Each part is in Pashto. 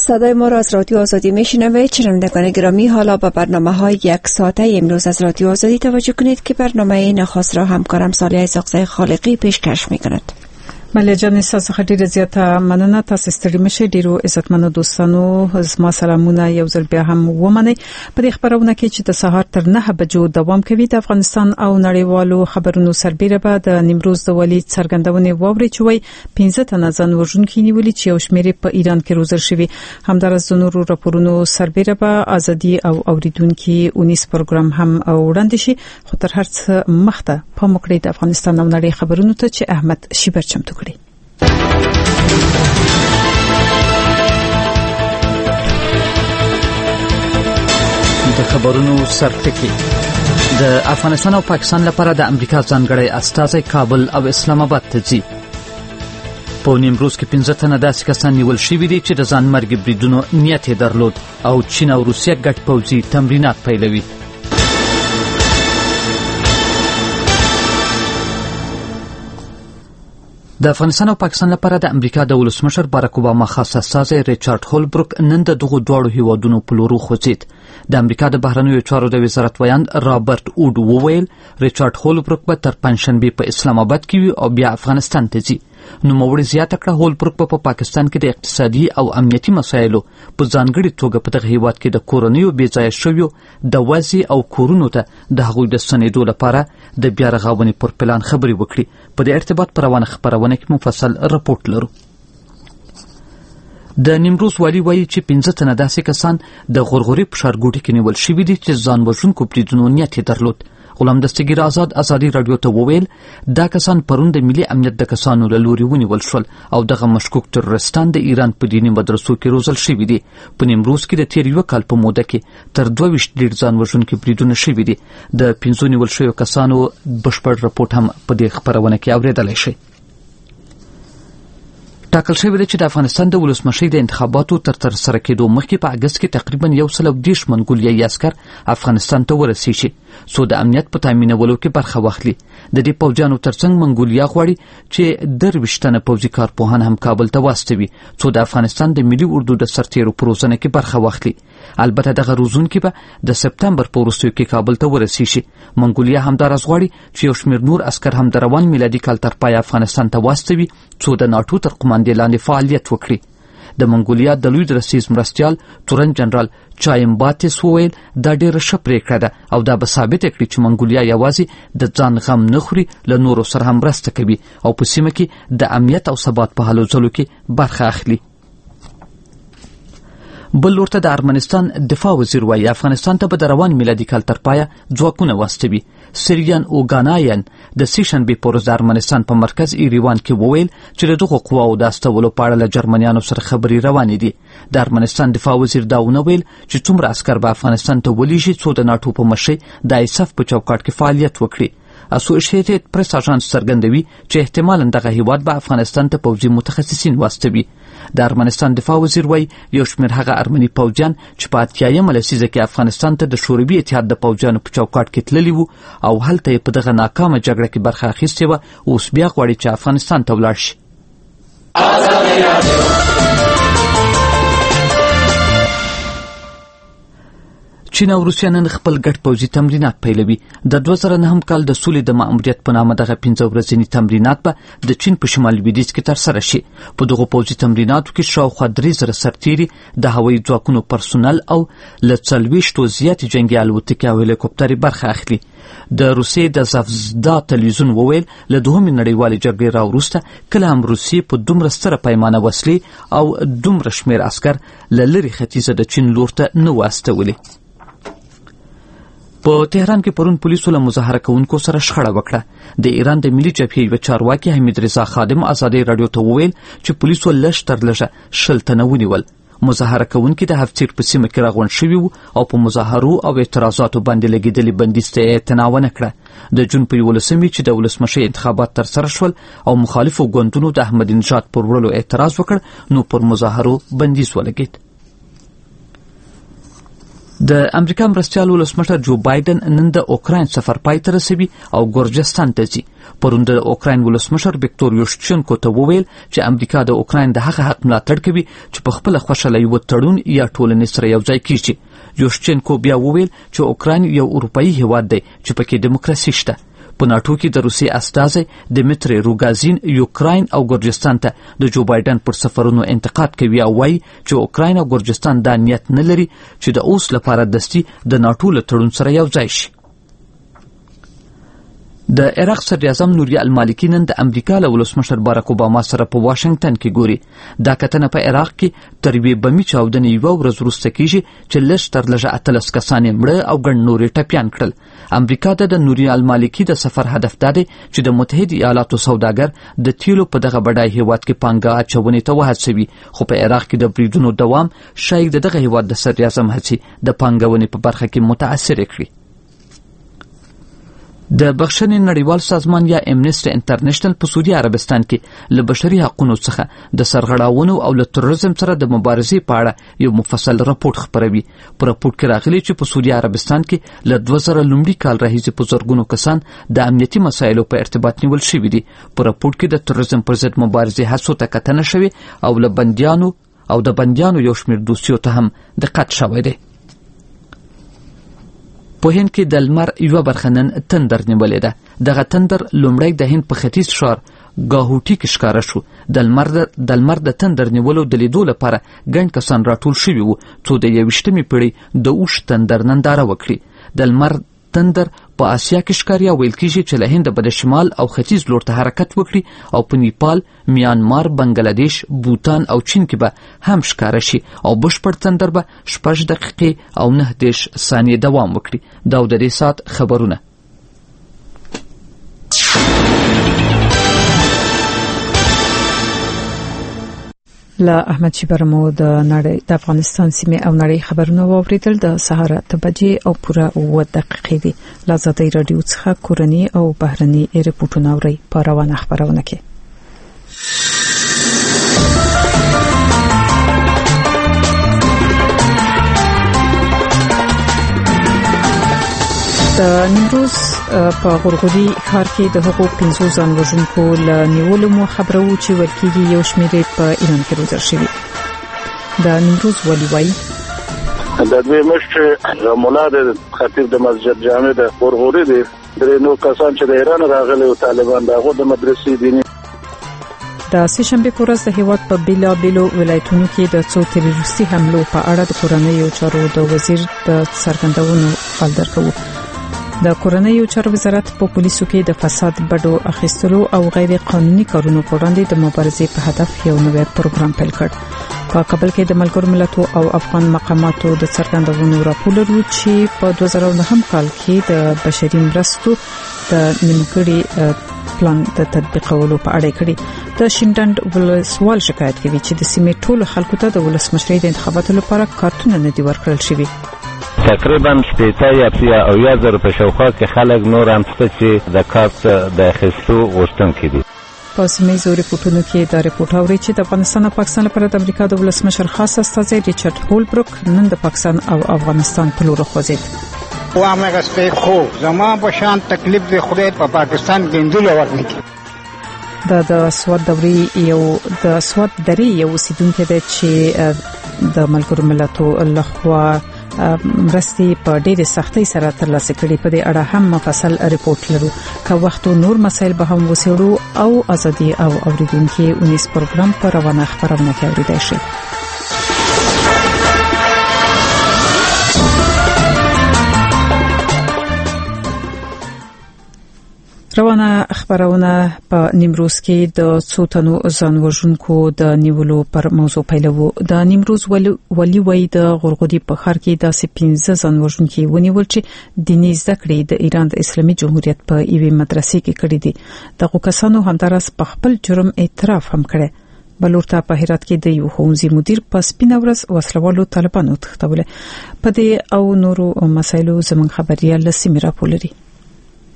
صدای ما را از رادیو آزادی میشنوید. شنوندگان گرامی، حالا به برنامه‌های یک ساعته امروز از رادیو آزادی توجه کنید که برنامه نخست را همکارم صالح اسحاقزی خالقی پیشکش می‌کند. ملي جان تاسو خټيره زیاته مننه. تاسو ستړي مشه. ډیرو عزتمنو دوستانو، زما سلامونه یو ځل بیا هم ومنئ. په دې خبرونه کې چې د سهار تر 9 بجو دوام کوي د افغانستان او نړیوالو خبرونو سربېره به د نیمروز د ولي څرګندونې ووري چې وای 15 تنه ځان وژونکي نیولي چې یو شمېر په ایران کې روزل شوی. همدارس د نورو راپورونو سربېره به ازادي او اوریدونکو اونیس پروګرام هم وړاندې شي. خو تر هر څه مخته په مکړې د افغانستان او نړۍ خبرونو ته چې احمد شیبر چمتو کړي. د خبرونو سرټکی. د افغانستان او پاکستان لپاره د امریکا ځانګړی استازی کابل او اسلام آباد ته ځي. په نیمروز کې 15 تنه داسې کسان نیول شوي دي چې د ځانمرګي بریدونو نیت یې درلود او چین او روسیه ګډ پوځي تمرینات پیلوي. د افغانستان او پاکستان لپاره د امریکا د ولسمشر باراک اوباما خاص استازی ریچارډ هولبروک نن د دغو دواړو هیوادونو په لورو خوځید. د امریکا د بهرنیو چارو د وزارت ویاند رابرټ ووډ وویل ریچارډ هولبروک به تر پنځشنبه په اسلام آباد کې وي او بیا افغانستان ته ځي. نو موړي زیاته کړه هولبروک په پاکستان کې د اقتصادي او امنیتي مسایلو په ځانګړي توګه په دغه هیواد کې د کورنیو بې ځایه شویو د وضع او کورونو ته د هغوی د ستنېدو لپاره د بیا رغونې پر پلان خبرې وکړي. په دې ارتباط پر روانه خبرونه کې مفصل راپورټ لرو. د نیمروز والی وایي چې 15 تنه داسې کسان د غورغوري په ښارګوټي کې نیول شوي دي چې ځان وژونکو بریدونو نیت یې درلود. غلام دستگیر آزاد ازادي رادیو ته وویل دا کسان پرون د ملي امنیت د کسانو له لوري ونیول شول او دغه مشکوک تروریستان د ایران په دیني مدرسو کې روزل شوي دي. په نیمروز کې د تیر یو کال په موده کې تر 22 ډیر ځان وژونکي بریدونه شوي دي. د 15 نیول شویو کسانو بشپړ راپورټ هم په دې خبرونه کې اوریدلای شئ. ټاکل شوی دی چې د افغانستان د ولسمشۍ د انتخاباتو تر سره کېدو مخکې په اګست کې تقریبا 130 منګولیایي عسکر افغانستان ته ورسیږي څو د امنیت په تامینولو کې برخه واخلي. د دې پوځیانو ترڅنګ منګولیا غواړي چې 23 تنه پوځي کارپوهان هم کابل ته واستوي څو د افغانستان د ملي اردو د سرتیرو پروژه کې برخه واخلي. البته دغه روزونکي به د سپتمبر په وروستیو کې کابل ته ورسیږي. منګولیا همدارس غواړي چې یو شمېر نور عسکر هم د روان میلادي کال تر پای افغانستان ته واستوي څو د ناټو تر قوماندې لاندې فعالیت وکړي. د منګولیا د لوی درسیز مرستیال تورن جنرال چایمباتس وویل دا ډېره ښه پرېکړه ده او دا به ثابته کړي چې منګولیا یوازې د ځان غم نه خوري، له نورو سره هم مرسته کوي او په سیمه کې د امنیت او ثبات په هلو ځلو کې برخه اخلي. بل لورته د ارمنستان دفاع وزیر وایي افغانستان ته به د روان میلادي کال تر پایه ځواکونه واستوي. سریان اوګاناین د سیشنبې په ورځ د ارمنستان په مرکز ایریوان کې وویل چې د دغو قواو د استولو په اړه له جرمنیانو سره خبرې روانې دي. د ارمنستان دفاع وزیر دا ونه ویل چې څومره عسکر به افغانستان ته ولیږي څو د ناټو په مشرۍ د ایسف په چوکاټ کې فعالیت وکړي. اسوسییټډ پریس اژانس څرګندوي چې احتمالاً دغه هیواد به افغانستان ته پوځي متخصصین واستوي. د ارمنستان دفاع وزیر وایي یو شمېر هغه ارمني پوځیان چې په 80مه لسیزه کې افغانستان ته د شوروي اتحاد د پوځیانو په چوکاټ کې تللي وو او هلته یې په دغه ناکامه جګړه کې برخه اخیستې وه، اوس بیا غواړي چې افغانستان ته ولاړ شي. چین او روسیه نن خپل ګډ پوځي تمرینات پیلوي. د 2009 کال د سولې د ماموریت په نامه دغه 15 ورځني تمرینات به د چین په شمال لویدیځ کې ترسره شي. په دغو پوځي تمریناتو کې شاوخوا 3000 سرتیري، د هوایي ځواکونو پرسونل او له 40 زیاتې جنګي الوتکې او هلیکوپټرې برخه اخلي. د روسیې د زافزدا تلویزیون وویل له دوهمې نړیوالې جګړې راوروسته کله هم روسیې په دومره ستره پیمانه وسلې او دومره شمېر عسکر له لرې ختیځه د چین لور ته نه و استولې. په تهران کې پرون پولیسو له مظاهره کوونکو سره شخړه وکړه. د ایران د ملي جبهې یو چارواکي حمید رضا خادم ازادي رادیو ته وویل چې پولیسو لږ تر لږه 100 تنه ونیول. مظاهره کوونکي د هفتیر په سیمه کې راغونډ شوي وو او په مظاهرو او اعتراضاتو باندې لګېدلې بندیز ته اعتنا ونه کړه. د جون په 11مې چې د ولسمشۍ انتخابات ترسره شول او مخالفو ګوندونو د احمدي نژاد پر وړلو اعتراض وکړ، نو پر مظاهرو بندیز ولګېد. د امریکا مرستيال ولسمشر جو بایدن نن د اوکراین سفر پای ته رسوي او ګورجستان ته ځي. پرون د اوکراین ولسمشر ویکتور یوشچنکو ته وویل چې امریکا د اوکراین د هغه حق ملاتړ کوي چې په خپل خوشاله یو تړون یا ټولنې سره یو ځای کیږي. یوشچنکو بیا وویل چې اوکراین یو اروپאי هیواد دی چې پکې دیموکراسي شته. په ناتو کې د روسي استازي دمیتری روګازین یوکراین او ګورجستان ته د جو بایدن پر سفرونو انتقاد کوي او وايي چې اوکراین او ګورجستان دا نیت نه لري چې د اوس لپاره دستي د ناتو له تړون سره یو ځای شي. د عراق صدر اعظم نوری المالکی نن د امریکا له ولسمشر باراک اوباما سره په واشنگټن کې ګوري. دا کتنه په عراق کې تر یوې بمي چاودنې یوه ورځ وروسته کیږي چې لږ تر لږه 18 کسان مړه او ګڼ نور ټپیان کړل. امریکا د نوری المالکی د سفر هدف دا دی چې د متحده ایالاتو سوداګر د تیلو په دغه بډای هیواد کې پانګه اچونې ته وهڅوي، خو په عراق کې د بریدونو دوام شاید دغه هیواد د صدر اعظم هڅې د پانګونې په برخه کې متاثر کړي. د بخښنې نړیوال سازمان یا امنیسټي انټرنیشنل په سعودي عربستان کې له بشري حقوقو څخه د سرغړاونو او له تروریزم سره د مبارزې په اړه یو مفصل راپور خپروي. په راپور کې راغلي چې په سعودي عربستان کې له 2000 لومړي کال راهیسې په زرګونو کسان د امنیتي مسایلو په ارتباط نیول شوي دي. په راپور کې د تروریزم پر ضد مبارزې هڅو ته کتنه شوې او د بندیانو یو شمېر دوسیو ته هم دقت شوی دی. په هند کې د لمر یوه برخه نن تندر نیولې ده. دغه تندر لومړی د هند په ختیځ ښار ګاهوټي کې ښکاره شو. د لمر د تندر نیولو د لیدو لپاره ګڼ کسان راټول شوي وو څو د 21مې پیړۍ د اوښ تندر ننداره وکړي. د لمر تندر په آسیا کې ښکاري او ویل کېږي چې له هند به د شمال او ختیځ لور ته حرکت وکړي او په نیپال، میانمار، بنگلادیش، بوتان او چین کې به هم ښکاره شي او بشپړ تندر به 6 دقیقې او 9 ثانیې دوام وکړي. دا د دې ساعت خبرونه. له احمد شیبرمو د افغانستان سیمه او نړۍ خبرونه واوریدل. د سهار 8 بجې او پوره 9 دقیقې دي. له ازادۍ رادیو څخه کورنی او بهرني ریپورتونه اوري په روانه خبرونه کې. د نیمروز په غورغوري ښار کې د حقوق 500 ځان وژونکو له نیولو مو خبرو چې ورکیږي یو شمېر په ایران کې روزل شوی. د نیمروز ولی وای د دوی مشر مولا د خطیب د مسجد جامع د غورغوري دي درې نو کسان چې د ایران راغلي او طالبان دغه د مدرسې دي. د سهشنبه په ورځ د هیواد په بیلابیلو ولایتونو کې د څو تروریستي حملو په اړه د کورنیو چارو د وزیر د څرګندونو حال درکو. د کورنیو چارو وزارت په پولیسو کې د فساد بډو اخیستلو او غیر قانوني کارونو پر وړاندې د مبارزې په هدف یو نوی پروګرام پیل کړ. په کابل کې د ملګرو ملتونو او افغان مقاماتو د څرګندونو راپور لري چې په 2009 کال کې د بشري مرستو د نیمګړي پلان د تطبیقولو په اړه کړي. د شینډند ولسوال شکایت کوي چې د سیمې ټولو خلکو ته د ولسمشرۍ د انتخاباتو لپاره کارتونه نه دي ورکړل شوي. تقریبا 80 او 1000 په شاوخوا کې خلک نور هم چې د کارت د اخیستو غوښتونکي دي. په سیمه ریپورتونو کې دا ریپورت اوري چې د افغانستان او پاکستان لپاره د امریکا د ولسمشر خاص استازی ریچارډ هولبروک نن د پاکستان او افغانستان په لور خوځید. وامه غسته خو زما په شان تکلیف دی خدای په پاکستان ګندل ورنکي. د سواد درې یو اوسیدونکو د چې د ملګرو ملتونو لخوا مرستې په ډېرې سختۍ سره ترلاسه کړي. په دې اړه هم مفصل ریپورت لرو. که وخت نور مسایل به هم وسیړو او ازادي او اوریدونکو 19 پروګرام په روانه خبرونه کې اوریدای شي. روانه خبرونه په نیمروز کې د څو تنو ځان وژونکو د نیولو پر موضوع پیلو. د نیمروز ولی وای د غورغوري په ښار کې د 15 ځان وژونکي ونیول چې دیني زده کړې د ایران د اسلامي جمهوریت په یوې مدرسې کې کړې دي. دغه کسانو همدارس په خپل جرم اعتراف هم کړی. بلورتا په هرات کې د یو ښوونځي مدیر په سپینه ورځ وسلوالو طالبانو تختول. په دې او نورو مسایلو زموږ خبريال لسمی راپور لري.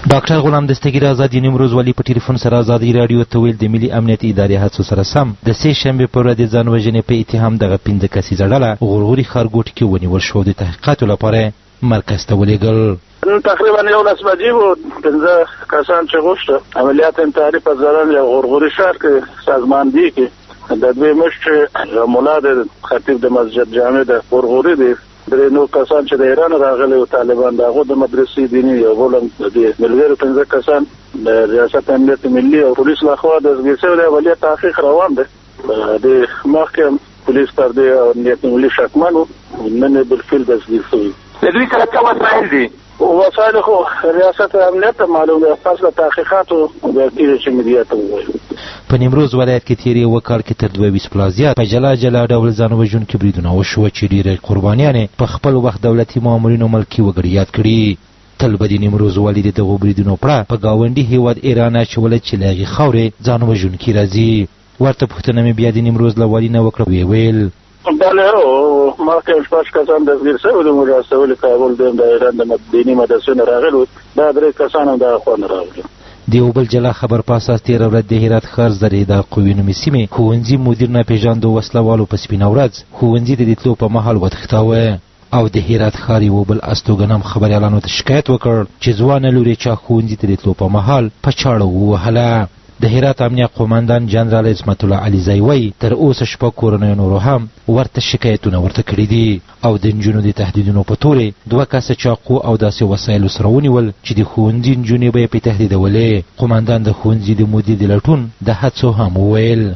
ډاکټر غلام دستګیر آزاد نیمروز ولی په ټلیفون سره آزادي رادیو ته ویل د ملي امنیت ادارې هڅو سره سم د سې شنبه په ورځ ځان وژنې په اتهام دغه 15 کسیزه ډله غورغوري ښارګوټي کې ونیول شو. د تحقیقاتو لپاره مرکز ته ولېږل. تقریبا 11 بجې وو 15 کسان چې غوښته عملیات انتحاري په ځلان یا غورغوري ښار کې سازماندهي کې د دوی مشر مولا د خطیب د مسجد جامع د غورغوري دی درې نو کسان چې د ایران راغلي او طالبان دغه د مدرسې دیني یو بولم د ملګرو 15 کسان د ریاست امنیت ملي او پولیس لخوا د زګیسو د عملیات تحقیق روان دی. د محکم پولیس پر دې امنیت ملي شکمنو نن بالفعل د زګیسو د دوی سره کوم وسایل دي وسایل خو ریاست امنیت معلومه فاصله تحقیقات او د کیږي چې مدیریت وایي. په نیمروز ولایت کې تیری وکړ کې تر 22 پلازیات په جلا جلا ډول ځان وژونکي بریدونه وشو چې ډېر قربانیان په خپل وخت دولتي مامورینو ملکی وګړي یاد کړي. تل به د نیمروز والي دغه بریدونو پړه په گاونډي هیواد ایران اچول چې لاغي خاورې ځان وژونکي راځي. ورته پوښتنه مې بیا د نیمروز له والي نه وکړه ویل بله ما کې شپږ کسان د زګیر سره د مراسول کابل د ایران د دیني مدرسې راغلو دا درې کسان د خوان راغلي. د یو بل جلا خبر په اساس 13 ورځ د هرات ښار زری د قوی نومي سیمې ښوونځي مدیر نه پیژاندو وسلوالو په سپینه ورځ ښوونځي د تلو په مهال وتښتاوه او د هرات ښار یو بل استوګنم خبريالانو ته شکایت وکړ چې ځوان لوري چا ښوونځي ته تلو په مهال په چاړه ووهله. د هرات امنیه قوماندان جنرال عصمت الله علیزی وایي تر اوسه شپږ کورنیو نورو هم ورته شکایتونه ورته کړي دي او د نجونو د تهدیدونو په تورې 2 کسه چاقو او داسې وسایلو سره ونیول چې د ښوونځي نجونې به یې پې تهدیدولې. قوماندان د ښوونځي د مدیر د لټون د هڅو هم وویل.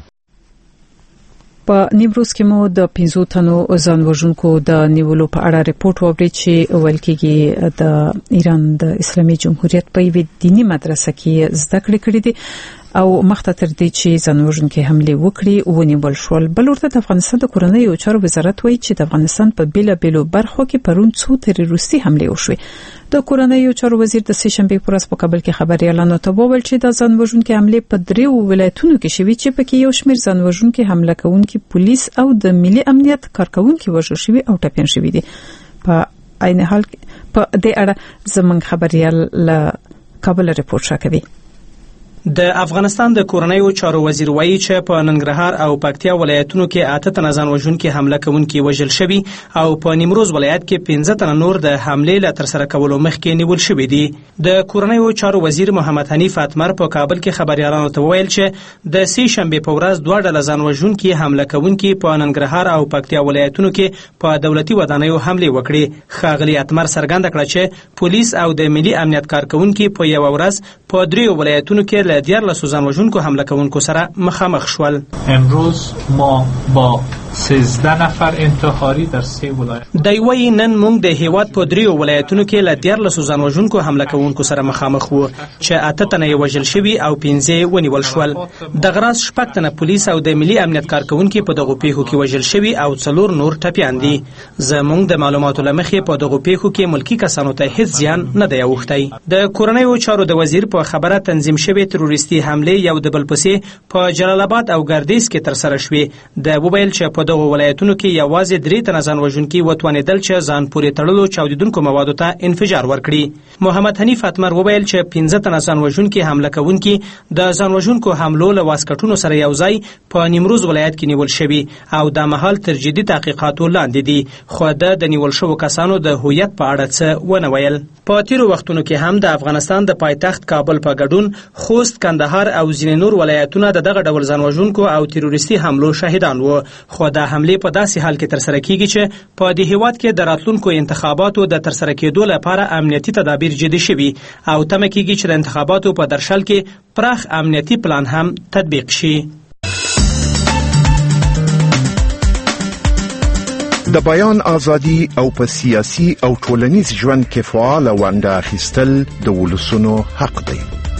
په نیمروز کې مو د 15 تنو ځان وژونکو د نیولو په اړه ریپورت وړي چې ویل کېږي د ایران د اسلامي جمهوریت په یوه دینی مدرسه کې زده کړې کړې دي او مخته تر دې چې ځان وژونکي حمله وکړي ونیول شول. بل ورته د افغانستان د کورنیو چارو وزارت وایي چې د افغانستان په بیلابېلو برخو کې پرون څو تروریستي حمله وشوې. د کورنیو چارو وزیر د سې شنبې په ورځ په کابل کې خبريالانو ته وویل چې د ځان وژونکي حمله په 3 ولایتونو کې شوې چې پکې یو شمېر ځان وژونکي حمله کوونکي پولیس او د ملي امنیت کارکونکي وژل شوي او ټپيان شوي دي. په عین حال په دې اړه زمونږ خبريال له کابل ریپورت راکوي. د افغانستان د کورنیو چارو وزیر وایي چې په ننګرهار او پکتیا ولایتونو کې 8 تنه ځان وژونکي حمله کوونکي وژل شوي او په نیمروز ولایت کې 15 تنه نور د حملې له ترسره کولو مخکې نیول شوي دي. د کورنیو چارو وزیر محمد حنیف اتمر په کابل کې خبريالانو ته وویل چې د سې شنبې په ورځ 2 ډله ځان وژونکي حمله کوونکي په ننګرهار او پکتیا ولایتونو کې په دولتي ودانیو حمله وکړي. ښاغلي اتمر څرګنده کړه چې پولیس او د ملي امنیت کارکونکي په یو ورځ په 3 ولایتونو کې له 14 ځان وژونکو حمله کوونکو سره مخامخ شول. امروز ما با 13 نفر انتحاری در 3 ولایت. دوی نن موږ د هیواد په 3 ولایتونو کې له 14 ځان وژونکو حمله کوونکو سره مخامخ وو چې 8 تنه یې وژل شوي او 15 ونیول شول. د غراس 6 تنه پولیس او د ملي امنیت کارکونکي په دغه پیښو کې وژل شوي او 4 نور ټپيان دي. زموږ د معلوماتو لمخې په دغه پیښو کې ملکی کسانو ته هیڅ زیان نه دی اوښتی. د کورنیو چارو د وزیر په خبره تنظیم شوی تروریستي حمله یو د بل پسې په جلال آباد او ګردیز کې تر سره شوې. د وویل چې په دغه ولایتونو کې یوازې 3 تنه ځان وژونکي وتوانېدل چې ځان پورې تړلو چاودیدونکو موادو ته انفجار ورکړي. محمد حنیف اتمر وویل چې 15 تنه ځان وژونکي حمله کوونکي د ځان وژونکو حملو له واسکټونو سره یوځای په نیمروز ولایت کې نیول شوي او د مهال تر جدي تحقیقاتو لاندې دي. خو د نیول شوو کسانو د هویت په اړه څه ونه ویل. په تیرو وختونو کې هم د افغانستان د پایتخت کابل په ګډون خوست، کندهار او ځینې نور ولایتونه د دغه ډول ځان وژونکو او تروریستي حملو شاهدان وو. خو د حملې په داسې حال کې ترسره کیږي چې په دې هیواد کې د راتلونکو انتخاباتو د ترسره کېدو لپاره امنیتي تدابیر جدي شوي او تمه کیږي چې د انتخاباتو په درشل کې پراخ امنیتي پلان هم تطبیق شي. د بیان ازادي او په سیاسي او ټولنیز ژوند کې فعال ونډه اخیستل د ولسونو حق دی.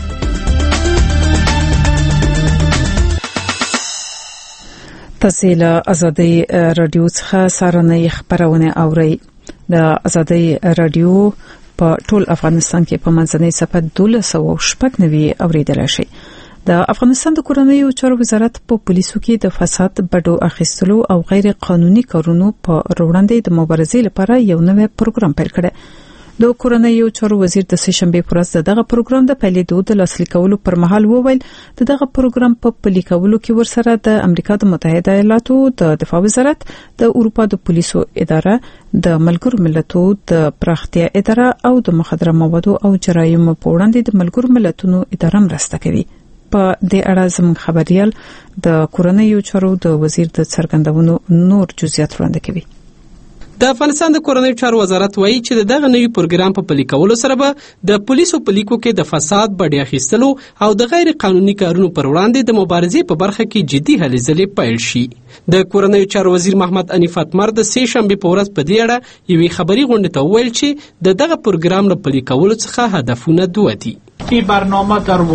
تاسو له ازادي رادیو څخه سارنۍ خبرونه اورئ. د ازادي رادیو په ټول افغانستان کې په منځنۍ صفحه 1290 اوریدل شي. د افغانستان د کورنیو چارو وزارت په پولیسو کې د فساد، بډو اخیستلو او غیر قانوني کارونو په وړاندې د مبارزې لپاره یو نوی پروګرام پیل کړی. د کورنیو چارو وزیر د سهشنبه پر ورځ دغه پروګرام د پیلېدو د لاسلیک کولو پر مهال وویل دغه پروګرام په پلي کولو کې ورسره د امریکا د متحده ایالاتو د دفاع وزارت د اروپا د پولیسو اداره د ملګرو ملتونو د پراختیا اداره او د مخدره موادو او جرایمو په وړاندې د ملګرو ملتونو اداره مرسته کوي. په دې اړه زموږ خبريال د کورنیو چارو د وزیر د څرګندونو نور جزئیات وړاندې کوي. د افغانستان د کورنیو چارو وزارت وایي چې دغه نوي پروګرام په پلي کولو سره به د پولیسو په لیکو کې د فساد بډې اخیستلو او د غیر قانوني کارونو پر وړاندې د مبارزې په برخه کې جدي هلې ځلې پیل شي. د کورنیو چارو وزیر محمد انیف اتمر د سه شنبه په ورځ په دې اړه یوې خبري غونډې ته وویل چې دغه پروګرام له پلي کولو څخه هدفونه دوه دي. این برنامه در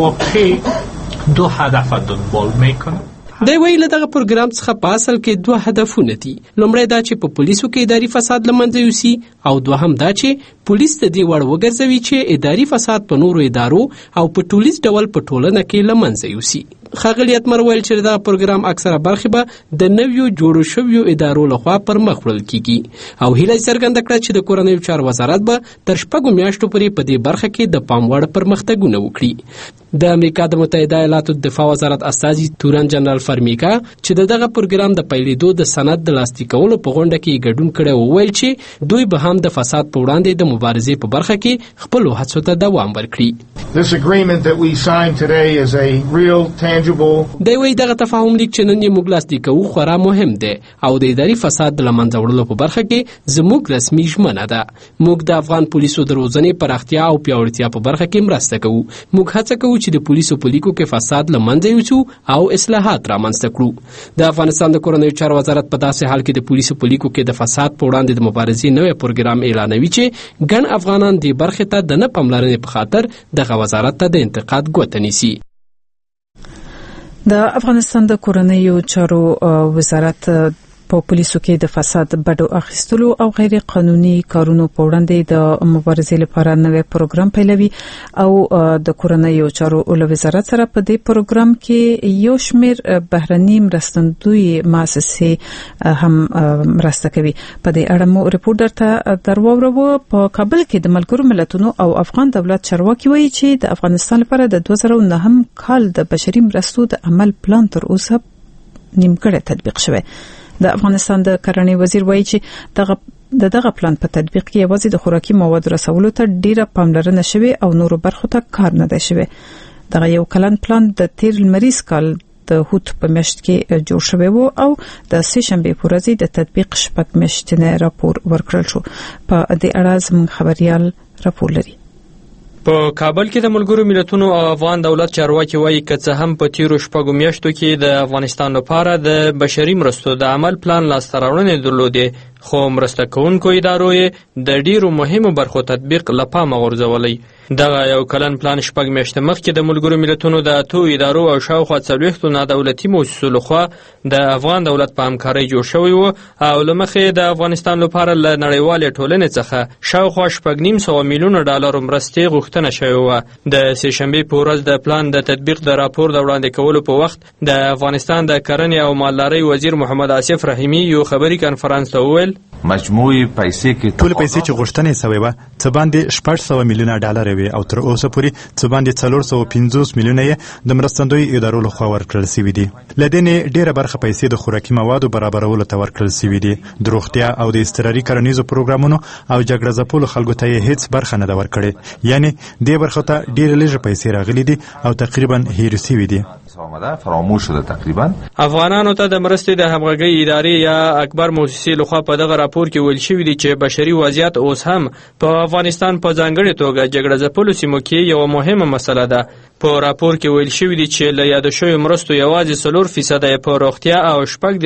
واقع دو هدف دنبال میکنه. د ویل دغه پروګرام څخه په اصل کې دوه هدفونه دي. لومړی دا چې په پولیسو کې اداري فساد لمنځه یوسي او دوهم دا چې پولیس ته دی وړ وګرځوي چې اداري فساد په نورو ادارو او په ټولیز ډول په ټولنه کې لمنځه یوسي. ښاغلي اتمر ویل چې دغه پروګرام اکثره برخې به د نویو جوړو شویو ادارو لخوا پر مخ وړل کیږي او هیله څرګنده کړه چې د کورنیو چارو وزارت به تر 6 میاشتو پورې په دې برخه کې د پام وړ پرمختګونه وکړي. د امریکا د متحده ایالاتو د دفاع وزارت استازي تورن جنرال فرمیکا چې دغه پروګرام د پیلېدو د سند د لاسلیک کولو په غونډه کې ګډون کړی وویل چې دوی به هم د فساد په وړاندې د مبارزې په برخه کې خپل هڅو ته دوام ورکړي. This agreement that we signed today is a real tangible. دوی دغه تفاهم لیک چې نن یې موږ لاسلیک کوو خورا مهم دی او د اداري فساد د لمنځه وړلو په برخه کې زموږ رسمي ژمنه ده. موږ د افغان پولیسو د روزنې پراختیا او پیاوړتیا په برخه کې مرسته کوو. موږ هڅه کوو چې د پولیسو په لیکو کې فساد لمنځه یوسو او اصلاحات رامنځته کړو. د افغانستان د کورنیو چارو وزارت په داسې حال کې د پولیسو په لیکو کې د فساد په وړاندې د مبارزې نوې پروګرام اعلانوي چې ګڼ افغانان دې برخې ته د نه پاملرنې په خاطر دغه وزارت ته د انتقاد ګوته نیسي. د افغانستان د کورنیو چارو وزارت په پولیسو کې د فساد بډو اخیستلو او غیر قانوني کارونو په وړاندې د مبارزې لپاره نوې پروګرام پیلوي او د کورنیو چارو وزارت سره په دې پروګرام کې یو شمېر بهرني مرستندوی مؤسسې هم مرسته کوي. په دې اړه مو ریپورت درته درواورو. په کابل کې د ملګرو ملتونو او افغان دولت چارواکي وایي چې د افغانستان لپاره د 2009 کال د بشري مرستو د عمل پلان تر اوسه نیمګړی تطبیق شوی. د افغانستان د کرنې وزیر وایي چې دغه پلان په تطبیق کې یوازې د خوراکي موادو رسولو ته ډیره پاملرنه شوې او نورو برخو ته کار نه دی شوی. دغه یو کلن پلان د تیر لمریز کال د هوت په میاشت کې جوړ شوی و او د سه شنبه په ورځ د تطبیق 6 میاشتنی راپور ورکړل شو. په دې اړه زموږ خبريال راپور لري. په کابل کې د ملګرو ملتونو او افغان دولت چارواکي وایي که څه هم په تیرو 6 میاشتو کې د افغانستان لپاره د بشري مرستو د عمل پلان لاسته راوړنې درلودې خو مرسته کوونکو ادارو یې د ډیرو مهمو برخو تطبیق له پامه غورځولی. دغه یو کلن پلان 6 میاشتې مخکې د ملګرو ملتونو د 8 ادارو او شاوخوا 40 نادولتي مؤسسو لخوا د افغان دولت په همکارۍ جوړ شوی و او له مخې د افغانستان لپاره له نړیوالې ټولنې څخه شاوخوا 9.5 میلیونه ډالر مرستې غوښتنه شوې وه. د سه شنبې په ورځ د پلان د تطبیق د راپور د وړاندې کولو په وخت د افغانستان د کرنې او مالدارۍ وزیر محمد آصف رحیمي یو خبري کانفرنس ته وویل مجموعي پیسې کې ټول پیسې چې غوښتنې شوې و څه باندې 600 میلیونه ډالر وي او تر اوسه پورې څه باندې 450 میلیونه یې د مرستندوی ادارو لخوا ورکړل شوي دي. لدې ډیره برخه پیسې د خوراکي موادو برابرولو ته ورکړل شوي دي. د روغتیا او د اضطراري کرنیزو پروګرامونو او جګړه ځپلو خلکو ته هیڅ برخه نه ده ورکړې. یعنی دې برخه ته ډیره لږه پیسې راغلي دي او تقریبا هیر شوي دي. فراموش شده تقریبا. افغانانو ته د مرستې د همغږۍ ادارې یا اکبر موسسې لخوا په دغه راپور کې ویل شوی دی چې بشري وضعیت اوس هم په افغانستان په ځانګړې توګه جګړه ځپلو سیمو کې یو مهمه مسله ده. په راپور کې ویل شوی دی چې له یاد شوی مرستو یوازې 4% په روغتیا او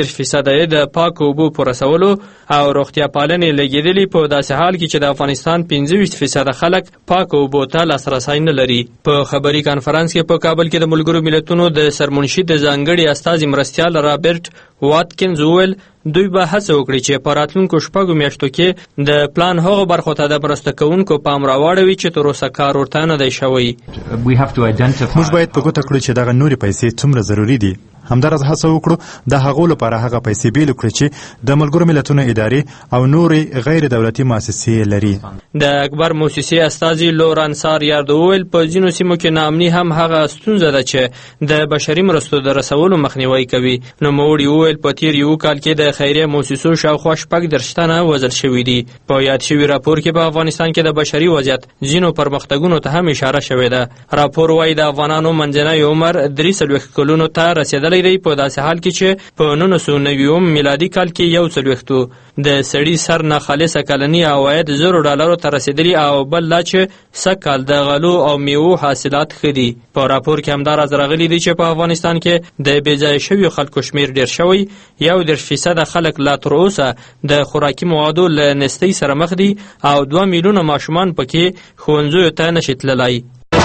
14% د پاکو اوبو په رسولو او روغتیا پالنې لګیدلې په داسې حال کې چې د افغانستان 25% خلک پاکو اوبو ته لاسرسی نه لري. په خبري کانفرنس کې په کابل کې د ملګرو ملتونو د سرمنشي د ځانګړي استازي مرستیال رابرټ واتکینز ویل دوی به هڅه وکړي چې په راتلونکو 6 میاشتو کې د پلان هغو برخو ته د مرسته کوونکو پام راواړوي چې تر اوسه کار ورته نه دی شوی. موږ باید په ګوته کړو چې دغه نورې پیسې څومره ضروری دي همدارس هڅه وکړو د هغو لپاره هغه پیسې بیل کړي چې د ملګرو ملتونو ادارې او نورې غیر دولتي مؤسسې لري. د اکبر موسسې استازي لورانسار یاردو ویل په ځینو سیمو کې ناامني هم هغه ستونزه ده چې د بشري مرستو د رسولو مخنیوي کوي. نوموړي وویل په تیر یو کال کې د خیریه مؤسسو شاوخوا 14 تنه وژل شوي دي. په یاد شوي راپور کې په افغانستان کې د بشري وضعیت ځینو پرمختګونو ته هم اشاره شوې ده. راپور وايي د افغانانو منځنی عمر 43 کلونو ته رسیدلی دی په داسې حال کې چې په 1990 میلادي کال کې 41 د سړي سر ناخالصه کلني عواید $0 ته رسیدلی او بل لا چې سږ د غلو او میوو حاصلات ښه دي. په راپور کې همداراز راغلي دي چې په افغانستان کې د بېځایه شویو خلکو شمېر ډېر شوی. 1% خلک لا تر اوسه د خوراکي موادو له نستۍ سره مخ دي او 2 میلیونه ماشومان پکې ښوونځیو ته نشي تللی.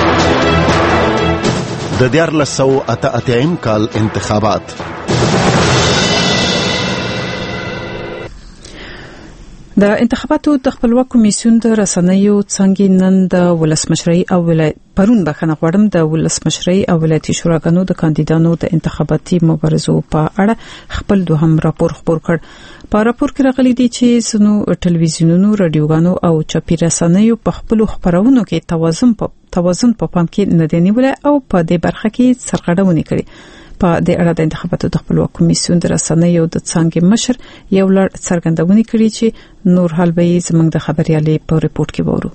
د 1988 کال انتخابات. د انتخاباتو د خپلواک کمیسیون د رسنیو څنګه نن د ولسمشرۍ او پرون بخنه غوړم د ولسمشرۍ او ولایتي شوراګانو د کاندیدانو د انتخاباتي مبارزو په اړه خپل دوهم راپور خبر کړ. په راپور کې راغلي دي چې سنو ټلویزیونونو، رادیوګانو او چاپي رسنیو په خپل خبرونو کې توازن په پام کې نه دی نیولای او په دې برخه کې سرغړونې کړې. په دې اړه د انتخاباتو د خپلواک کمیسیون د رسنیو د څنګه مشر یو لړ څرګندونې کړې چې نور حال به زموږ د خبريالي په ریپورت کې وورو.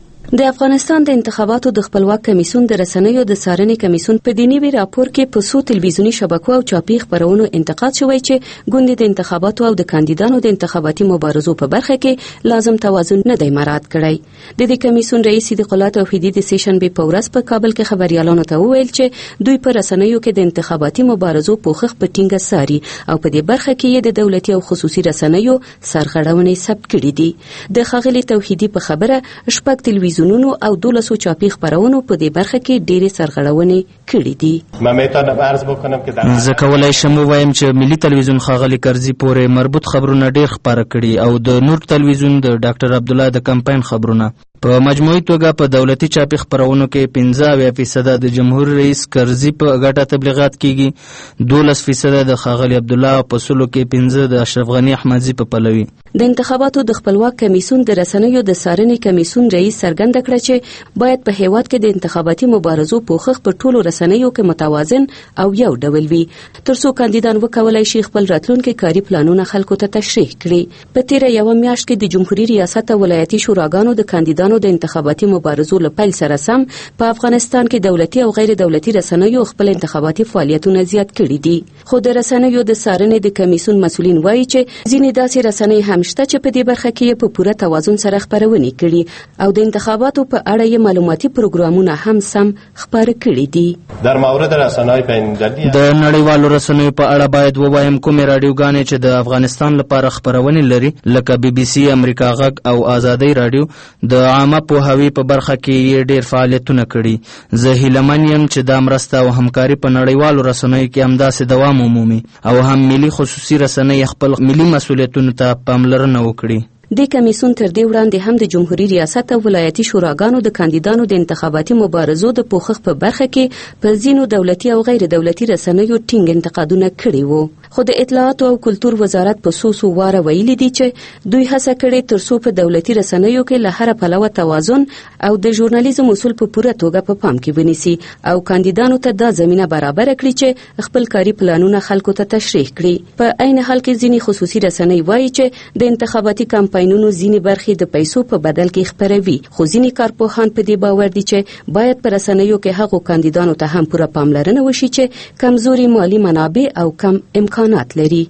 د افغانستان د انتخاباتو د خپلواک کمیسیون د رسنیو د څارنې کمیسیون په دې نوي راپور کې په څو تلویزیوني شبکو او چاپي خبرونو انتقاد شوی چې ګوندې د انتخاباتو او د کاندیدانو د انتخاباتي مبارزو په برخه کې لازم توازن نه دی مراعات کړی. د دې کمیسیون رئیس صدیق الله توحیدی د سیشنبه په ورځ په کابل کې خبريالانو ته وویل چې دوی په رسنیو کې د انتخاباتي مبارزو پوښښ په ټینګه ساري او په دې برخه کې د دولتي او خصوصي رسنیو سرغړونې ثبت کړي دي. د ښاغلي توحیدی په خبره شپږ تلویزیونونو او 12 چاپی خبرونو په دې برخه کې ډېرې سرغړونې کړې دي. ما میتونم عرض بکنم که زه کولای شم ووایم چې ملي تلویزیون ښاغلي کرزي پورې مربوط خبرونه ډېر خپاره کړي او د نور تلویزیون د ډاکټر عبدالله د کمپاین خبرونه. په مجموعي توګه په دولتي چاپي خبرونو کې 15% د جمهور رئیس کرزي په ګټه تبلیغات کیږي، 12% د ښاغلي عبدالله په سلو کې 15 د اشرف غنی احمدزي په پلوي. د انتخاباتو د خپلواک کمیسیون د رسنیو د څارنې کمیسیون رئیس څرګنده کړه چې باید په هیواد کې د انتخاباتي مبارزو پوښښ په ټولو رسنیو کې متوازن او یو ډول وي ترڅو کاندیدان وکولای شي خپل راتلونکي کاري پلانونه خلکو ته تشریح کړي. په تیره یوه میاشت کې د جمهوریت ریاست او ولایتي شوراګانو د کاندیدانو د انتخاباتي مبارزو له پیل سره سم په افغانستان کې دولتي او غیر دولتي رسنیو خپل انتخاباتي فعالیتونه زیات کړي دي. خو د رسنیو د څارنې د کمیسیون مسؤلین وایي چې ځینې داسې رسنۍ هم شته چې په دې برخه کې په پوره توازن سره خبرونه کړي او د انتخاباتو په اړه یې معلوماتي پروګرامونه هم سم خبره کړي دي. در مورد رسنۍ بین‌المللي د نړیوالو رسنیو په اړه باید ووایم کومې رادیوګانې چې د افغانستان لپاره خبرونه لري لکه BBC، امریکا غږ او آزادۍ رادیو د عامه پوهاوی په برخه کې ډېر فعالیتونه کړي. زه هیلهمن یم چې دا مرسته او همکاري په نړیوالو رسنیو کې همداسې دوام ومومي او هم ملي خصوصي رسنۍ خپل ملي مسؤلیتونو ته پاملرنه وکړي. د کمیسیون تر دې وړاندې هم د جمهوریت ریاست او ولایتي شوراګانو د کاندیدانو د انتخاباتي مبارزو د پوښښ په برخه کې په ځینو دولتي او غیر دولتي رسنیو ټینګ انتقادونه کړي وو. خو د اطلاعات او کلتور وزارت په څو واره ویلي دي چې دوی هڅه کړې ترڅو په دولتي رسنیو کې له هر پلوه توازن او د ژورنالیزم اصول په پوره توګه په پام کې ونیسي او کاندیدانو ته دا زمينه برابر کړي چې خپل کاري پلانونه خلکو ته تشریح کړي. په عین حال کې ځینې خصوصي رسنۍ وایي چې د انتخاباتي کمپاینونو ځینې برخې د پیسو په بدل کې خبروي، خو ځینې کارپوهان په دې باور دي چې باید په رسنیو کې هغو کاندیدانو ته هم پوره پاملرنه وشي چې کمزوري مالی منابع او کم امکانات لري.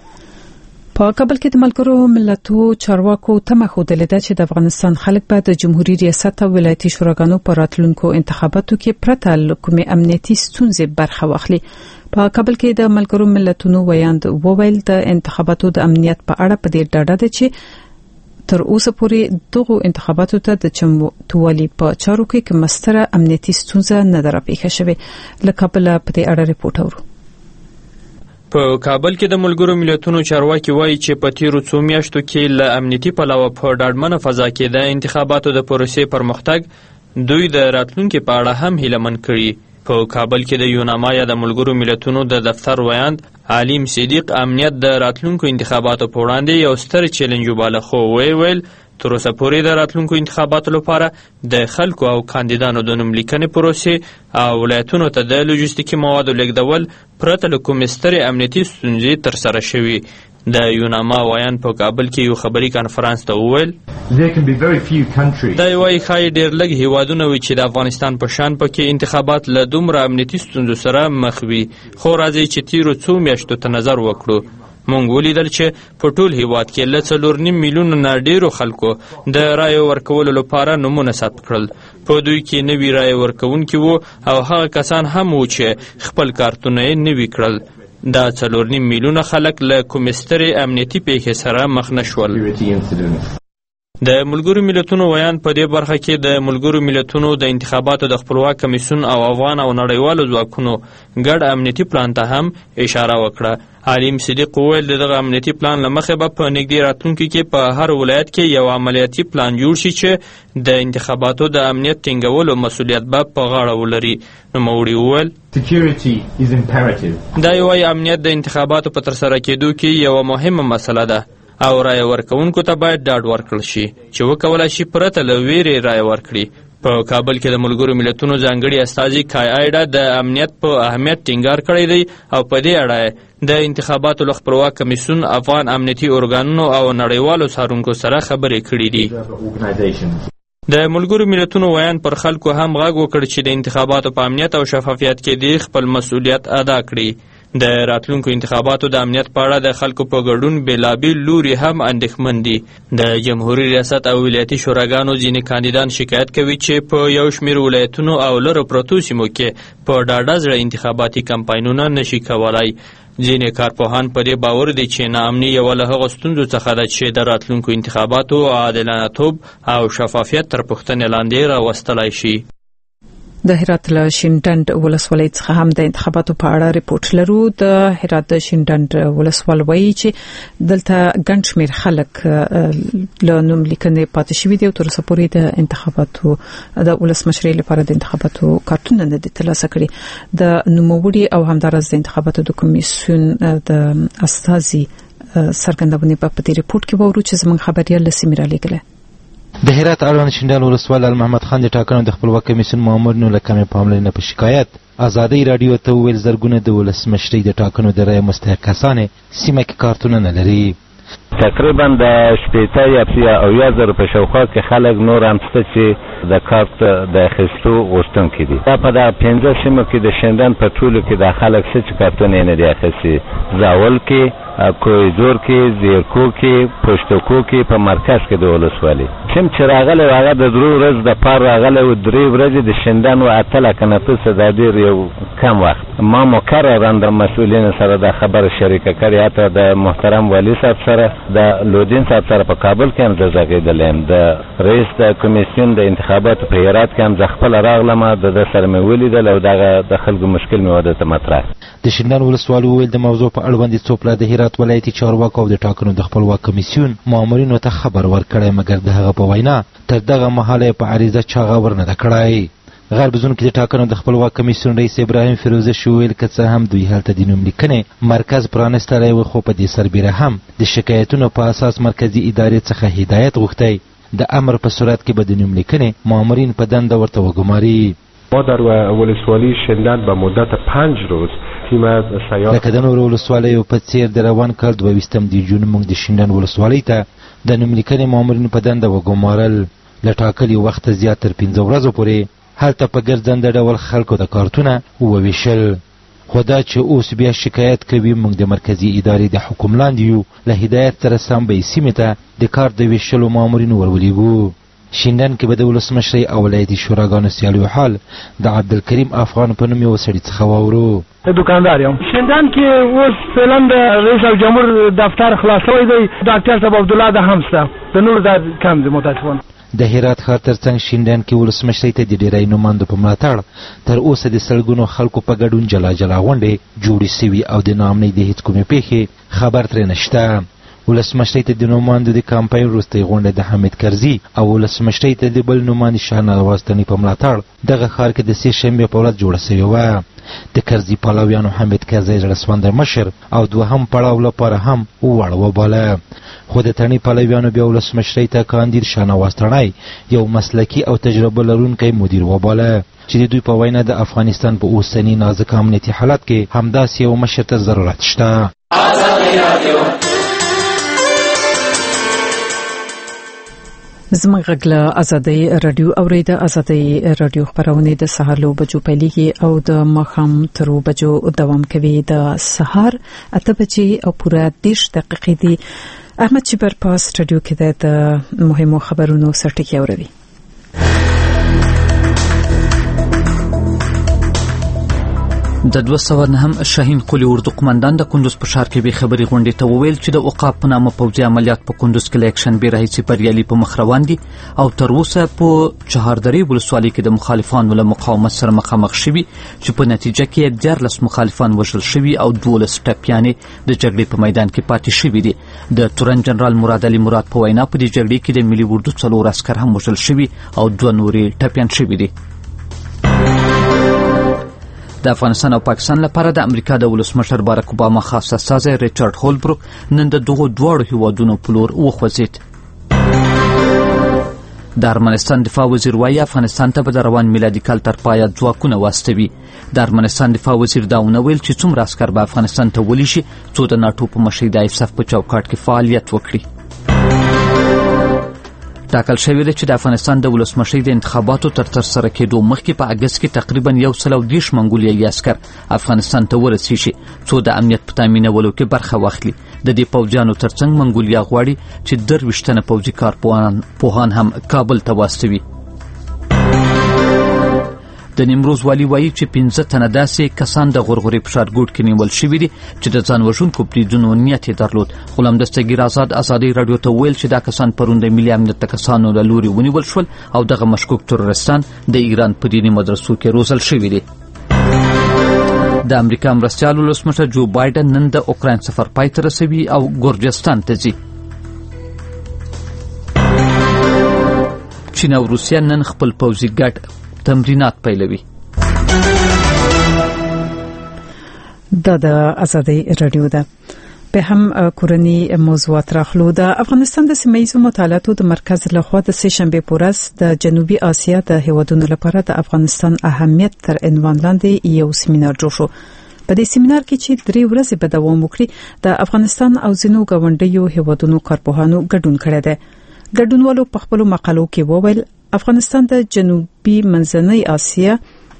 په کابل کې د ملګرو ملتونو چارواکو تمه خوده ده چې د افغانستان خلک به د جمهوریت ریاست او ولایتي شوراګانو په راتلونکو انتخاباتو کې پرته له کومې امنیتي ستونزې برخه واخلي. په کابل کې د ملګرو ملتونو ویاند وویل د انتخاباتو د امنیت په اړه په دې ډاډه ده چې تر اوسه پورې دغه انتخاباتو ته د چمتووالي په چارو کې کومه ستره امنیتي ستونزه نه ده راپېښه شوې. له کابل په دې اړه ریپورت اورو. په کابل کې د ملګرو ملتونو چارواکي وایي چې په تیرو څو میاشتو کې له امنیتي پلوه په ډاډمنه فضا کې د انتخاباتو د پروسې پرمختګ دوی د راتلونکي په اړه هم هیلهمن کړي. په کابل کې د یوناما یا د ملګرو ملتونو د دفتر ویاند علیم صدیق امنیت د راتلونکو انتخاباتو په وړاندې یو ستر چیلنج وباله، خو ویل تر اوسه پورې د راتلونکو انتخاباتو لپاره د خلکو او کاندیدانو د نوم لیکنې پروسې او ولایتونو ته د لوجستیکي موادو لیږدول پرته له کومې سترې امنیتي ستونزې ترسره شوي. د یوناما ویان په کابل کې یو خبري کانفرانس ته وویل دا وایي ښایي ډېر لږ هیوادونه وي چې د افغانستان په شان پکې انتخابات له دومره امنیتي ستونزو سره مخ وي، خو راځئ چې تیرو څو میاشتو ته نظر وکړو. موږ ولیدل چې په ټول هیواد کې له 4.5 میلیونه نه ډېرو خلکو د رایو ورکولو لپاره نومونه ثبت کړل. په دوی کې نوي رایې ورکوونکي وو او هغه کسان هم وو چې خپل کارتونه یې نوي کړل. دا 4.5 میلیونه خلک له کومې سترې امنیتي پیښې سره مخ نه شول. د ملګرو ملتونو ویان په دې برخه کې د ملګرو ملتونو د انتخاباتو د خپلواک کمیسیون او افغان او نړیوالو ځواکونو ګډ امنیتي پلان ته هم اشاره وکړه. علیم صدیق وویل دغه امنیتي پلان له مخې به په نږدې راتلونکي کې په هر ولایت کې یو عملیاتي پلان جوړ شي چې د انتخاباتو د امنیت ټینګولو مسؤلیت به په غاړه ولري. نوموړي وویل دا یوه امنیت د انتخاباتو په ترسره کېدو کې یوه مهمه مسله ده او رایه ورکوونکو ته باید ډاډ ورکړل شي چې وکولای شي پرته له ویرې رایه ورکړي. په کابل کې د ملګرو ملتونو ځانګړي استازي کای ایډا د امنیت په اهمیت ټینګار کړی دی او په دې اړه د انتخاباتو له خپلواک کمیسیون، افغان امنیتي ارګانونو او نړیوالو څارونکو سره خبرې کړې دي. د ملګرو ملتونو ویان پر خلکو هم غږ وکړ چې د انتخاباتو په امنیت او شفافیت کې دی خپل مسؤلیت ادا کړي. د راتلونکو انتخاباتو د امنیت په اړه د خلکو په ګډون بېلابېل لوري هم اندېښمن دي. د جمهوري ریاست او ولایتي شوراګانو ځینې کاندیدان شکایت کوي چې په یو شمېر ولایتونو او لرو پرتو سیمو کې په ډاډه زړه انتخاباتي کمپاینونه نشي کولای. ځینې کارپوهان په دې باور دي چې ناامني یوه له هغو ستونزو څخه ده چې د راتلونکو انتخاباتو عادلانه توب او شفافیت تر پوښتنې لاندې راوستلی شي. د هرات له شینډنډ ولسوالۍ څخه هم د انتخاباتو په اړه ریپورت لرو. د هرات د شینډنډ ولسوال وایي چې دلته ګڼ شمېر خلک له نوم لیکنې پاتې شوي دي او تر اوسه پورې د انتخاباتو د ولسمشرۍ لپاره د انتخاباتو کارتونه نه دي ترلاسه کړي. د نوموړي او همداراز د انتخاباتو د کمیسیون د استازي څرګندونې په دې ریپورت کې وورو چې زموږ خبريال لسیمه را لګله. د هرات اړوند شینډنډ ولسوال محمد خان د ټاکنو د خپلواک کمیسیون مامورینو له کمې پاملرنې په شکایت ازادۍ راډیو ته وویل زرګونه د ولسمشرۍ د ټاکنو د رایې مستحق کسان سیمه کې کارتونه نه لري. تقریبا د 80 یا 90 په شاوخوا کې خلک نور هم شته چې د کارت د اخیستو غوښتونکي دي. دا په د 15 سیمو کې د شینډنډ په ټولو کې د خلک چې کارتونه نه دي اخیستي. زاول کې، کویدور کې، زیرکو کې، پښتوکو کې، په مرکز کې د ولسوالۍ کوم چې راغلی هغه د 3 ورځې د پاره راغلی و. 3 ورځې د شینډنډ و 8 لکه نفوس دا ډېر یو کم وخت. ما مکررا د مسؤلینو سره د خبره شریکه کړې، حتی د محترم والي صاحب سره، د لودین صاحب سره په کابل کې هم زه غږېدلی یم، د رئیس د کمیسیون د انتخاباتو په هرات کې هم زه خپله راغلم، د ده سره مې ولیدل او دغه د خلکو مشکل مې ورته ته مطرح. د شینډنډ ولسوال وویل د موضوع په اړوند څوپله د هرات ولایتي چارواکو او د ټاکنو د خپلواک کمیسیون مامورینو ته خبر ورکړی، مګر د هغه په وینا تر دغه مهاله په عریضه چاغه ورنه ده کړی. غرب زون کې د ټاکنو د خپلواک کمیسیون رئیس ابراهیم فیروزه شویل که څه هم دوی هلته د نوم لیکنې مرکز پرانستلی و، خو په دې سربیره هم د شکایتونو په اساس مرکزي ادارې څخه هدایت غوښتی د امر په صورت کې به د نوم لیکنې مامورین په دنده ورته وګماري. ما در ولسوالی شینډنډ به مدت 5 روز لکه د نورو ولسوالیو په څېر د روان کال 22 د جون موږ د شینډنډ ولسوالۍ ته د نوم لیکنې مامورین په دنده وګمارل. له ټاکلي وخته زیات تر 15 ورځو پورې هلته په ګرځنده ډول خلکو د کارتونه وویشل. خو دا چې اوس بیا شکایت کوي موږ د مرکزي ادارې د حکم لاندې یو، له هدایت سره سم به سیمې ته د کار د ویشلو مامورین ورولېږو. شینډنډ کې به د ولسمشرۍ او ولایتي شوراګانو سیالیو حال د عبدالکریم افغان په نوم یو سړي څخه واورو. دکاندار یم. شینډنډ کې اوس فعلا د رئیس الجمهور دفتر خلاصوي دی، ډاکټر صاحب عبدالله د همسته د نور د کم دي متاسفانه. د هرات ښار ترڅنګ شینډنډ کې ولسمشرۍ ته د ډېری نوماندو په ملاتړ تر اوسه د سلګونو خلکو په ګډون جلا جلا غونډې جوړې سوي او د ناامنۍ د هېڅ کومې پیښې خبر ترې نشته. ولسمشر ته د نوماندو د کمپاین وروستۍ غونډه د حمید کرزي او ولسمشر ته د بل نوماند شاهنواز تنی په ملاتړ دغه ښار کې د سې شنبې په ورځ جوړه شوې وه. د کرزي پلویانو حمید کرزي زړهسوانده مشر او دوهم پړاو لپاره هم وړ وباله، خو د تنی پلویانو بیا ولسمشر ته کاندید شاهنواز تنی یو مسلکي او تجربه لرونکی مدیر وباله چې د دوی په وینا د افغانستان په اوسني نازک امنیتي حالت کې همداسې یو مشر ته ضرورت شته. زموږ غږ له ازادۍ رادیو اوریده. ازادۍ رادیو خبرونه د سهار له بجو پیلېږي او د ماښام تر بجو دوام کوي. د سهار 8 بجې او پوره 10 دقیقې دي. احمد چبر په سټډیو کې د مهمو خبرونو سرټکی اوروي. د 209 شاهین قلی اردو قومندان د کندوز په ښار کې به خبري غونډې ته وویل چې د اوقاف په نامه پوځي عملیات په کندوز کې الیکشن به راهیسي بریالي په مخ روان دي او تر اوسه په چهاردری ولسوالۍ کې د مخالفانو له مقاومت سره مخامخ شوي چې په نتیجه کې 14 مخالفان وژل شوي او 12 ټپیانې د جګړې په میدان کې پاتې شوي دي. د تورن جنرال مراد علي مراد په وینا په دې جګړې کې د ملي اردو 4 عسكر هم وژل شوي او 2 نورې ټپیان شوي دي. د افغانستان او پاکستان لپاره د امریکا د ولسمشر باراک اوباما خاص استازی ریچارډ هولبروک نن د دغو دواړو هیوادونو په لور وخوځېد. د ارمنستان دفاع وزیر وايي افغانستان ته به د روان میلادي کال تر پایه ځواکونه واستوي. د ارمنستان دفاع وزیر دا ونه ویل چې څومره عسکر به افغانستان ته ولیږي څو د ناټو په مشرۍ د ISAF په چوکاټ کې فعالیت وکړي. ټاکل شوی دی چې د افغانستان د ولسمشرۍ د انتخاباتو ترسره کېدو مخکې په اګست کې تقریبا 130 منګولیایي عسکر افغانستان ته ورسیږي څو د امنیت په تامینولو کې برخه واخلي. د دې پوځیانو ترڅنګ منګولیا غواړي چې 23 تنه پوځي کارپوهان هم کابل ته واستوي. د نیمروز والی وایي چې 15 تنه داسې کسان د غرغوري په ښارګوټ کې نیول شوي دي چې د ځان وژونکو بریدونو نیت یې درلود. غلام دستګیر آزاد ازادۍ رادیو ته ویل چې دا کسان پرون د ملي امنیت د کسانو له لوري ونیول شول او دغه مشکوک تروریستان د ایران په دیني مدرسو کې روزل شوي دي. د امریکا مرستیال ولسمشر جو بایدن نن د اوکراین سفر پای ته رسوي او ګورجستان ته ځي. چین او روسیه نن خپل پوځي ګډ تمرینات پیلوي. دا د ازادۍ رادیو ده. به هم کورنی موضوعات راخلو. د افغانستان د سیمه‌ییزو مطالعاتو د مرکز لخوا د سه شنبه پورس د جنوبي اسیا د هیوادونو لپاره د افغانستان اهمیت تر عنوان لاندې یو سیمینار جوړ شو. په دې سیمینار کې چې 3 ورځې به دوام وکړي د افغانستان او ځینو ګاونډیو هیوادونو کارپوهانو ګډون کړی دی. ګډونوالو په خپل مقالو کې وویل افغانستان د جنوبي منځنۍ اسیا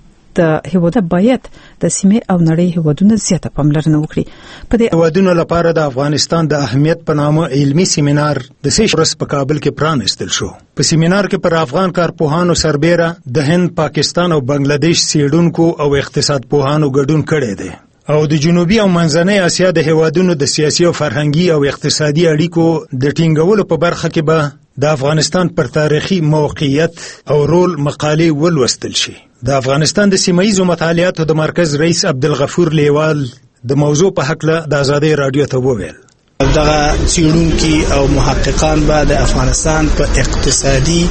د هیواد باید د سیمه او نړۍ هیوادونو زیاته پاملرنه وکړي. په دې هیوادونو لپاره د افغانستان د اهمیت په نامه علمي سیمینار د سه ورځې په کابل کې پرانیستل شو. په سیمینار کې پر افغان کارپوهانو سربېره د هند، پاکستان او بنگلاديش څېړونکو او اقتصاد پوهانو ګډون کړی دی او د جنوبي او منځنۍ اسیا د هیوادونو د سیاسي او فرهنګي او اقتصادي اړیکو د ټینګولو په برخه کې به د افغانستان پر تاریخي موقعیت او رول مقالې ولوستل شي. د افغانستان د سیمه‌ییزو مطالعاتو د مرکز رئیس عبدالغفور لیوال د موضوع په حق له د ازادۍ رادیو ته وویل دغه څېړونکي او محققان به د افغانستان په اقتصادي،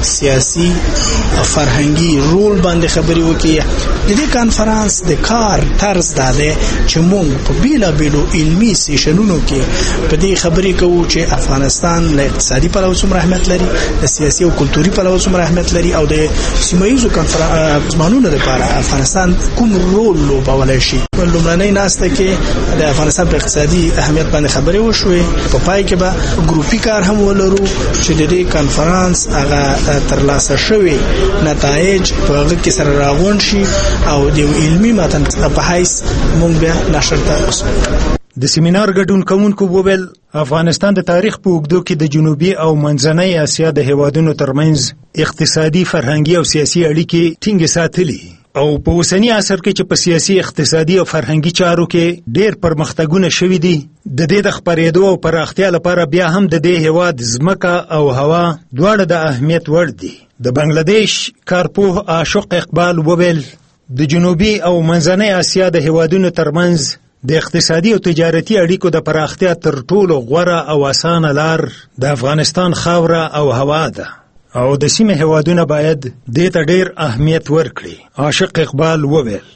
سیاسي او فرهنګي رول باندې خبرې وکړي. د دې کانفرنس د کار طرز دا دی چې موږ په بیلابیلو علمي سیشنونو کې په دې خبرې کوو چې افغانستان له اقتصادي پلوه څومره اهمیت لري، د سیاسي او کلتوري پلوه څومره اهمیت لري او د سیمه‌ییزو سازمانونو لپاره افغانستان کوم رول لوبولی شي. لومړنۍ ناسته کې د افغانستان په اقتصادي اهمیت باندې خبرې وشوي. په پای کې به ګروپي کار هم ولرو چې د دې کانفرنس هغه ترلاسه شوي نتایج په هغه کې سره راغونډ شي او د علمي متن په حیث مونږ بیا نشر ته رسوو. د سیمینار ګډون کوونکو وویل افغانستان د تاریخ په اوږدو کې د جنوبي او منځنۍ اسیا د هیوادونو ترمنځ اقتصادي، فرهنګي او سیاسي اړیکې ټینګې ساتلي او په اوسنی عصر کې چې په سیاسي، اقتصادي او فرهنګي چارو کې ډېر پرمختګونه شوي دي د دې د خپرېدو او پراختیا لپاره بیا هم د دې هیواد ځمکه او هوا دواړه د اهمیت وړ دي. د بنگلاديش کارپوه عاشق اقبال وویل د جنوبي او منځنۍ اسیا د هیوادونو ترمنځ د اقتصادي او تجارتي اړیکو د پراختیا تر ټولو غوره او اسانه لار د افغانستان خاوره او هوا ده او د سیمې هیوادونه باید دې ته ډېر اهمیت ورکړي. عاشق اقبال وویل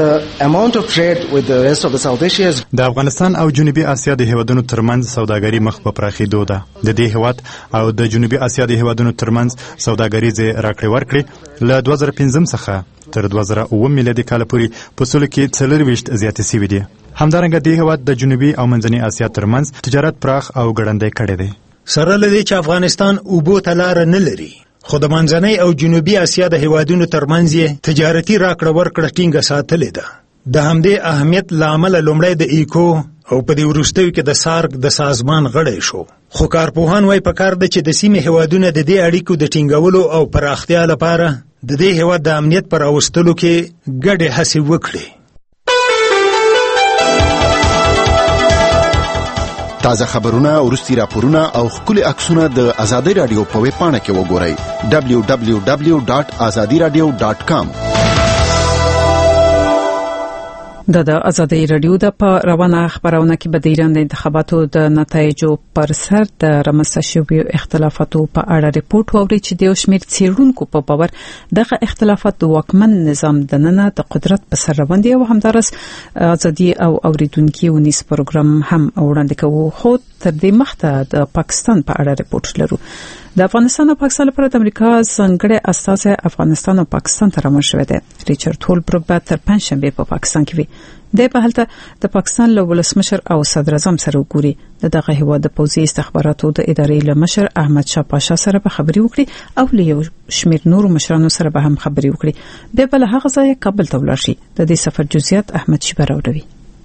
د افغانستان او جنوبي اسیا د هیوادونو ترمنځ سوداګري مخ په پراخېدو ده. د دې هیواد او د جنوبي اسیا د هیوادونو ترمنځ سوداګریزې راکړې ورکړې له 2005 څخه تر 2009 میلادي کال پورې په سلو کې 40 زیاتې شوې دي. همدارنګه د هیواد د جنوبي او منځنۍ اسیا ترمنځ تجارت پراخ او ګړندی کړی دی. سره له دې چې افغانستان اوبو ته لاره نه لري، خو د منځنۍ او جنوبي اسیا د هیوادونو ترمنځ یې تجارتي راکړه ورکړه ټینګه ساتلې ده. د همدې اهمیت له امله لومړی د ایکو او په دې وروستیو کې د سارک د سازمان غړی شو. خو کارپوهان وایي پکار ده چې د سیمې هیوادونه د دې اړیکو د ټینګولو او پراختیا لپاره د دې هیواد د امنیت پر راوستلو کې ګډې هڅې وکړي. تازه خبرونه، وروستي راپورونه او ښکلي عکسونه د ازادۍ راډیو په ویب پاڼه کې وګورئ www.azadiradio.com. د ازادۍ راډیو د په روانه خبرونه کې به د ایران د انتخاباتو د نتایجو پر سر د رامنځته شویو اختلافاتو په اړه ریپورت واوري چې د شمیر څېړونکو په باور دغه اختلافات د واکمن نظام دننه د قدرت په سر روان دي او همدارس ازادي او اوریدونکو ونیس پروګرام هم وړاندې کوي. خو تر دې مخته د پاکستان په اړه ریپورت لرو. د افغانستان او پاکستان لپاره د امریکا ځانګړی استازی افغانستان او پاکستان ته روان شوی دی. ریچارډ هولبروک به تر پنځشنبه په پاکستان کې وي. د په حالت د پاکستان له ولسمشر او صدر اعظم سره وګوري. دغه هیواد د پوځي استخباراتو د ادارې له مشر احمد شاه پاشا سره به خبري وکړي او له یو شمیر نور مشرانو سره به هم خبري وکړي. د بل هغه ځای کابل ته ولاړ شي. د دې سفر جزئیات احمد شیبه راوړي.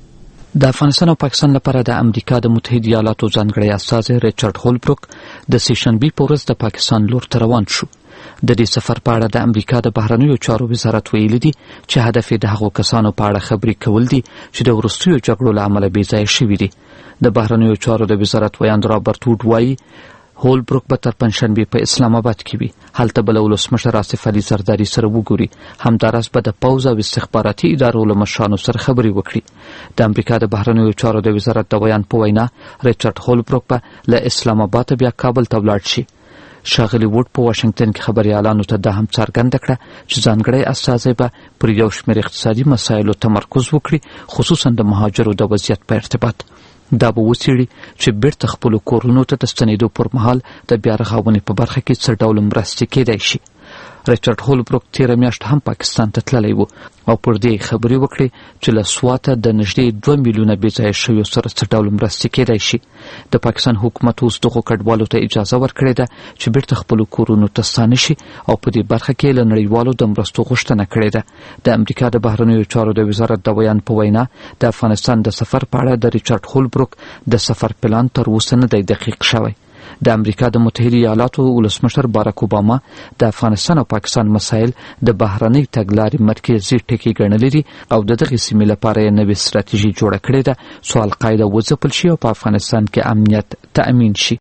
د افغانستان او پاکستان لپاره د امریکا د متحده ایالاتو ځانګړی استازی ریچارډ هولبروک د سیشنبه په ورځ د پاکستان لور ته روان شو. د دې سفر په اړه د امریکا د بهرنیو چارو وزارت ویلي دي چې هدف یې د هغو کسانو په اړه خبرې کول دي چې د وروستیو جګړو له امله بې ځایه شوي دي. د بهرنیو چارو د وزارت ویاند رابرټ ووډ وایي هولبروک به تر پنځشنبه په اسلام آباد کې وي. هلته به له ولسمشر آصف علي زرداري سره وګوري. همداراز به د پوځ او استخباراتي ادارو له مشرانو سره خبرې وکړي. د امریکا د بهرنیو چارو د وزارت د بیان په وینا ریچارډ هولبروک به له اسلام آباد بیا کابل ته ولاړ شي. ښاغلي ووډ په واشنگټن کې خبريالانو ته د هم څرګنده کړه چې ځانګړی استازی به پر یو شمېر اقتصادي مسایلو تمرکز وکړي، خصوصا د مهاجرو د وضعیت په ارتباط. دا به وڅېړي چې بیرته خپلو کورونو ته د ستنېدو پر مهال د بیا رغونې په برخه کې څه ډول مرستې کېدای شي. ریچارډ هولبروک تیره میاشت هم پاکستان ته تللی و او پر دې خبرې وکړې چې له سواته د نږدې 2 میلیونه بې ځایه شویو سره څه ډول مرستې کېدای شي. د پاکستان حکومت اوس دغو کډوالو ته اجازه ورکړې ده چې بیرته خپلو کورونو ته ستانه شي او په دې برخه کې له نړیوالو د مرستو غوښتنه کړې ده. د امریکا د بهرنیو چارو د وزارت د بیان په وینا د افغانستان د سفر په اړه د ریچارډ هولبروک د سفر پلان تر اوسه نه دی دقیق شوی. د امریکا د متحده ایالاتو ولسمشر باراک اوباما د افغانستان او پاکستان مسایل د بهرنۍ تګلارې مرکزي ټکي ګڼلي دي او دغه سیمې لپاره یې نوې ستراتیژي جوړه کړې ده څو القاعده وځپل شي او په افغانستان کې امنیت تأمین شي.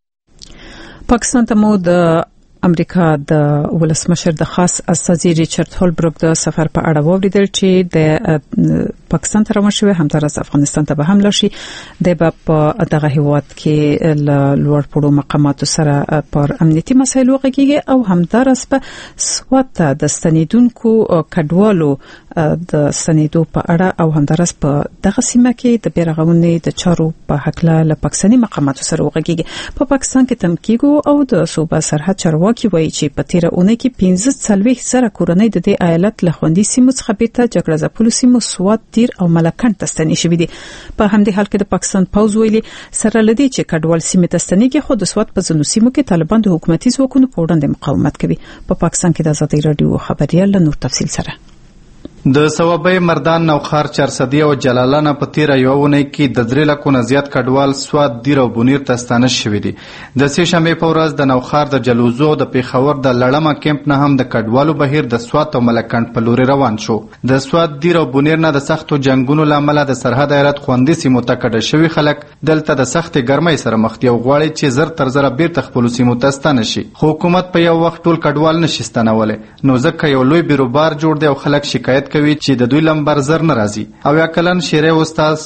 پاکستان ته مو د امریکا د ولسمشر د خاص استازي ریچارډ هولبروک د سفر په اړه وویل چې د پاکستان ته روان شوی همدارس افغانستان ته به هم لشي. د په دغه هیواد کې لوړ پوړو مقاماتو سره پر امنیتي مسایلو غږیږي او همدارس په سوات د ستنیدونکو کډوالو د ستنیدو په اړه او همدارس په دغه سیمه کې د بیرغونې د چارو په حق له پاکستاني مقاماتو سره وغږیږي. په پاکستان کې تمکیګو او د صوبه سرحد چارواکي وایي چې په تیره اونۍ کې 15 زره کورنۍ د دې ایالت له خوندي سیمو څخه بیرته جګړه ځپلو سیمو سوات دیر او ملکند ته ستنې شوې دي. په همدې حال کې د پاکستان پوځ ویلي سره لدی چې کډوال سیمې ته ستنېږي خو د سوات په ځینو سیمو کې طالبان د حکومتي ځواکونو په وړاندې مقاومت کوي. په پاکستان کې د ازادۍ راډیو خبريال له نور تفصیل سره د سوابۍ مردان نوخار چارسدی او جلالانه په تیره یوه اونۍ کې د 3 لکو نه زیات کډوال سوات دیر او بونیر ته ستانه شوي دي. د سې شنبې په ورځ د نوخار د جلوزو او د پیښور د لړمه کیمپ نه هم د کډوالو بهیر د سوات او ملکند په لوري روان شو. د سوات دیر او بونیر نه د سختو جنگونو له امله د سرحد ایالت خوندي سیمو ته کډه شوي خلک دلته د سختې ګرمۍ سره مخ دي او غواړي چې زر تر زره بیرته خپلو سیمو ته ستانه شي. خو حکومت په یو وخت ټول کډوال نشي ستنولی، نو ځکه یو لوی بیروبار جوړ دی او خلک شکایت کوي چې د دوی لمبر زر نه راځي. او یا کلن شیری استاد چې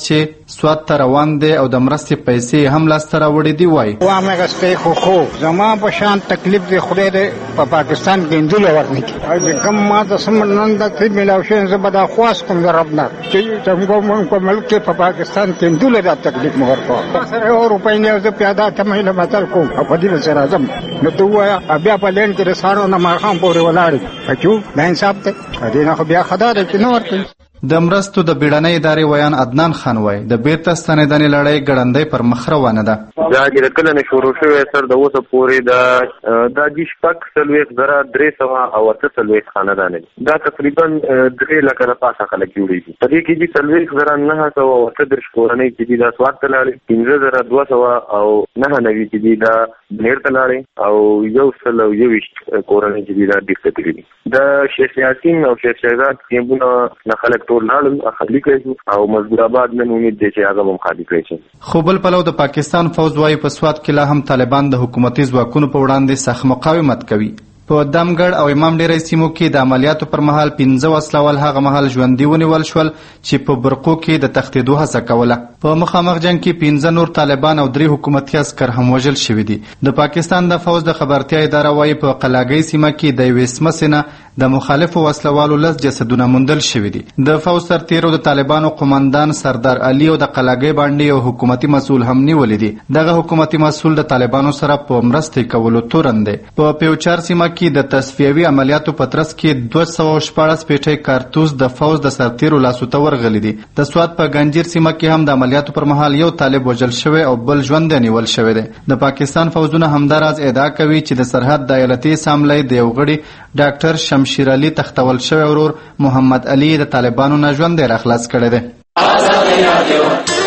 سواد ته روان دی او د مرستې پیسې هم لاسته راوړې دي. وایي وامه غستې خو زما په شان تکلیف دی خدای دې په پاکستان کې اندول ورنکي او د کم ما د سمنن د تری ملاو شین زبدا خواص کوم د ربنا چې څنګه په ملک کې په پاکستان کې اندول د تکلیف مور کو سره او روپۍ نه ز پیاده تمهله متل کو په دې سره اعظم نو دوه بیا په لین کې رسانو نه ما خام پورې ولاړ پچو نه انصاف ته دې نه بیا خدای دې نور کوي. د مرستو د بیړنۍ ادارې ویان عدنان خان وایي د بیرته ستنېدنې لړۍ ګړندۍ پر مخ روانه ده. دا چې کله نه شروع شوې سر د اوسه پورې د شپږ څلوېښت زره 348 خاندان دا تقریبا 3 لکه نه پاسه خلک جوړېږي. په دې کې چې 938 کورنۍ چې دي دا سواد ته لاړې 15200 او 99 چې دي دا بنیر ته لاړې او 121 کورنۍ چې دي دا ډیسټ دي. د شیخ یاسین او شیخ شهزاد کیمبونه نه خلک ټول لاړل خالي کړي او مزدور آباد نن امید دی چې هغه هم خالي کړي. خو بل پلو د پاکستان فوج وايي په سواد کې لا هم طالبان د حکومتي ځواکونو په وړاندې سخت مقاومت کوي. په دمګړ او امام ډیری سیمو کې د عملیاتو پر مهال 15 وسلوال هغه مهال ژوندي ونیول شول چې په برقو کې د تښتېدو هڅه کوله. په مخامخ جنگ کې 15 نور طالبان او 3 حکومتي عسکر هم وژل شوي دي. د پاکستان د فوج د خبرتیا اداره وايي په قلاګۍ سیمه کې د یوې سمڅې نه د مخالفو وسلوالو 10 جسدونه موندل شوي دي. د فوج سرتیرو د طالبانو قومندان سردار علي او د قلاګۍ باندې یو حکومتي مسؤل هم نیولې دي. دغه حکومتي مسؤل د طالبانو سره په مرستې کولو تورن دی. په پیوچار سیمه کې د تصفیوي عملیاتو په ترڅ کې 214 پیټۍ کارتوس د فوج د سرتیرو لاسو ته ورغلي دي. د سواد په گنجیر سیمه کې هم د عملیاتو پر مهال یو طالب وژل شوی او بل ژوندی نیول شوی دی. د پاکستان فوجونه همداراز ادعا کوي چې د سرحد د ایالتي اسامبلۍ د یو غړي ډاکټر شمشیر علي تختول شوی ورور محمد علي د طالبانو نه ژوندی راخلاص کړی دی.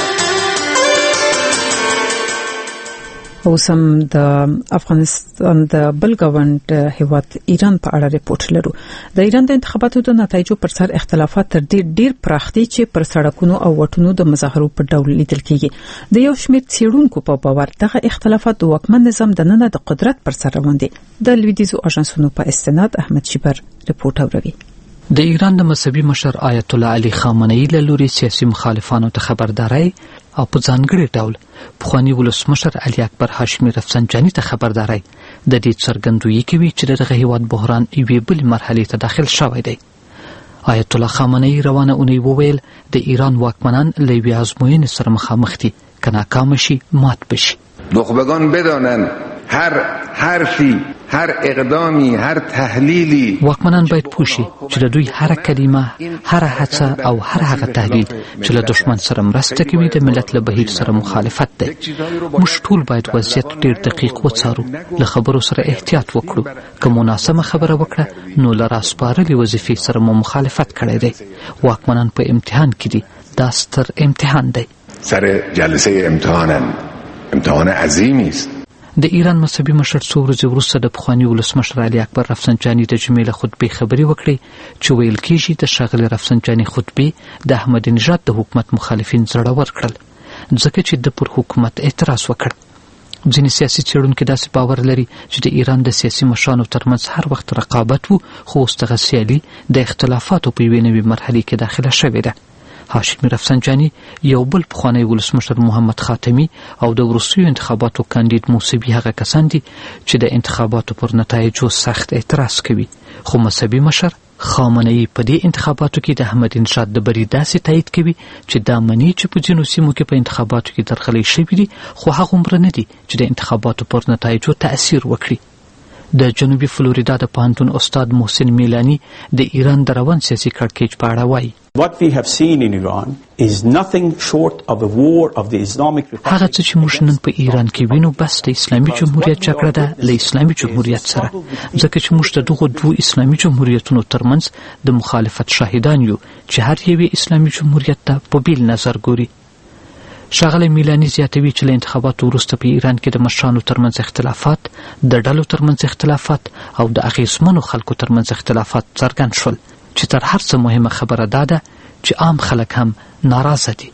اوس هم د افغانستان د بل ګاونډ هیواد ایران په اړه ریپورت لرو. د ایران د انتخاباتو د نتایجو پر سر اختلافات تر دې ډیر پراخ دي چې پر سړکونو او وټونو د مظاهرو په ډول لیدل کیږي. د یو شمېر څېړونکو په باور دغه اختلافات د واکمن نظام دننه د قدرت پر سر روان دي. د لویدیزو اژانسونو په استناد احمد شیبر ریپورت اوروي. د ایران د مذهبي مشر آیت الله علي خامنه‌ای له لوري سیاسي مخالفانو ته خبرداري او په ځانګړي ډول پخوانی ولسمشر علي اکبر هاشمي رفسنجاني ته خبرداري د دې څرګندوي کوي چې دغه هیواد بحران یوې بل مرحله ته داخل شوی دی. آیت الله خامنه‌ای روانه اونۍ وویل د ایران واکمنان له یوې ازموینې سره مخامخ دي که ناکام شي مات بشي. نخبگان بدانند هر حرفی هر اقدامی هر تحلیلی واکمنان باید پوښي چې د دوی هر کلمه هر هڅه او هر هغه تحلیل چې له دشمن سره مرسته کوي د ملت له بهیر سره مخالفت دی. موږ ټول باید وضعیت ډیر دقیق وڅارو، له خبرو سره احتیاط وکړو. که مناسبه خبره وکړه نو له راسپارلې وظیفې سره مو مخالفت کړی دی. واکمنان په امتحان کې دي. دا ستر امتحان دی. سر جلسه امتحان عظیمی است. د ایران مذهبي مشر څو ورځې وروسته د پخواني ولسمشر علي اکبر رفسنجاني د جمعې له خطبې خبرې وکړې چې ویل کېږي د ښاغلي رفسنجاني خطبې د احمدي نژاد د حکومت مخالفین زړور کړل ځکه چې د پر حکومت اعتراض وکړ. ځینې سیاسي څېړونکي داسې باور لري چې د ایران د سیاسي مشرانو ترمنځ هر وخت رقابت وو، خو اوس دغه سیالي د اختلافاتو په یوې نوې مرحلې کې داخله شوې ده. هاشمي رفسنجاني یو بل پخوانی ولسمشر محمد خاتمي او د وروستیو انتخاباتو کاندید موسوي هغه کسان دي چې د انتخاباتو پر نتایجو سخت اعتراض کوي. خو مذهبي مشر خامنه‌ای په دې انتخاباتو کې د احمدي نژاد د بری داسې تایید کوي چې دا مني چې په ځینو سیمو کې په انتخاباتو کې درغلۍ شوي دي، خو هغومره نه دي چې د انتخاباتو پر نتایجو تأثیر وکړي. د جنوبي فلوریدا د پوهنتون استاد محسن میلانی د ایران د روان سیاسي کړکېچ په اړه وایي What we have seen in Iran is nothing short of a war of the Islamic Republic. هغه څه چې موږ نن په ایران کې وینو بس د اسلامي جمهوریت جګړه ده له اسلامي جمهوریت سره، ځکه چې موږ د دغو دوو اسلامي جمهوریتونو ترمنځ د مخالفت شاهدان یو چې هر یوې اسلامي جمهوریت ته په بیل نظر ګوري. ښاغلی میلانی زیاتوي چې له انتخاباتو وروسته په ایران کې د مشرانو ترمنځ اختلافات، د ډلو ترمنځ اختلافات او د اغیزمنو خلکو ترمنځ اختلافات څرګند شول چې تر هر څه مهمه خبره دا ده چې عام خلک هم ناراضه دي.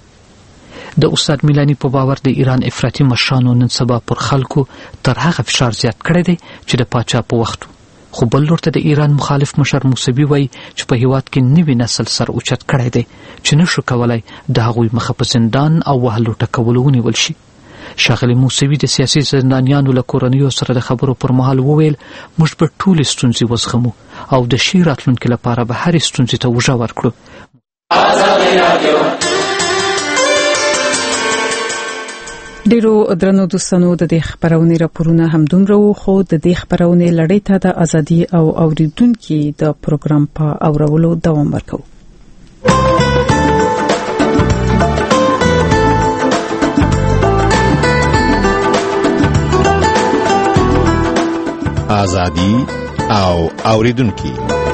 د استاد میلانی په باور د ایران افراطي مشرانو نن سبا پر خلکو تر هغه فشار زیات کړی دی چې د پاچا په وخت، خو بل لور ته د ایران مخالف مشر موسوي وایي چې په هیواد کې نوی نسل سر اوچت کړی دی چې نشو کولای د هغوی مخه په زندان او وهلو ټکولو ونیول شي. ښاغلي موسوي د سیاسي زندانیانو له کورنیو سره د خبرو پر مهال وویل موږ به ټولې ستونزې وزغمو او د ښې راتلونکي لپاره به هرې ستونزې ته اوږه ورکړو. ډیرو درنو دوستانو د دې خبرونې راپورونه هم دومره وو، خو د دې خبرونې لړۍ ته د ازادي او اوریدونکو د پروګرام په اورولو دوام ورکوو. ازادي او اوریدونکو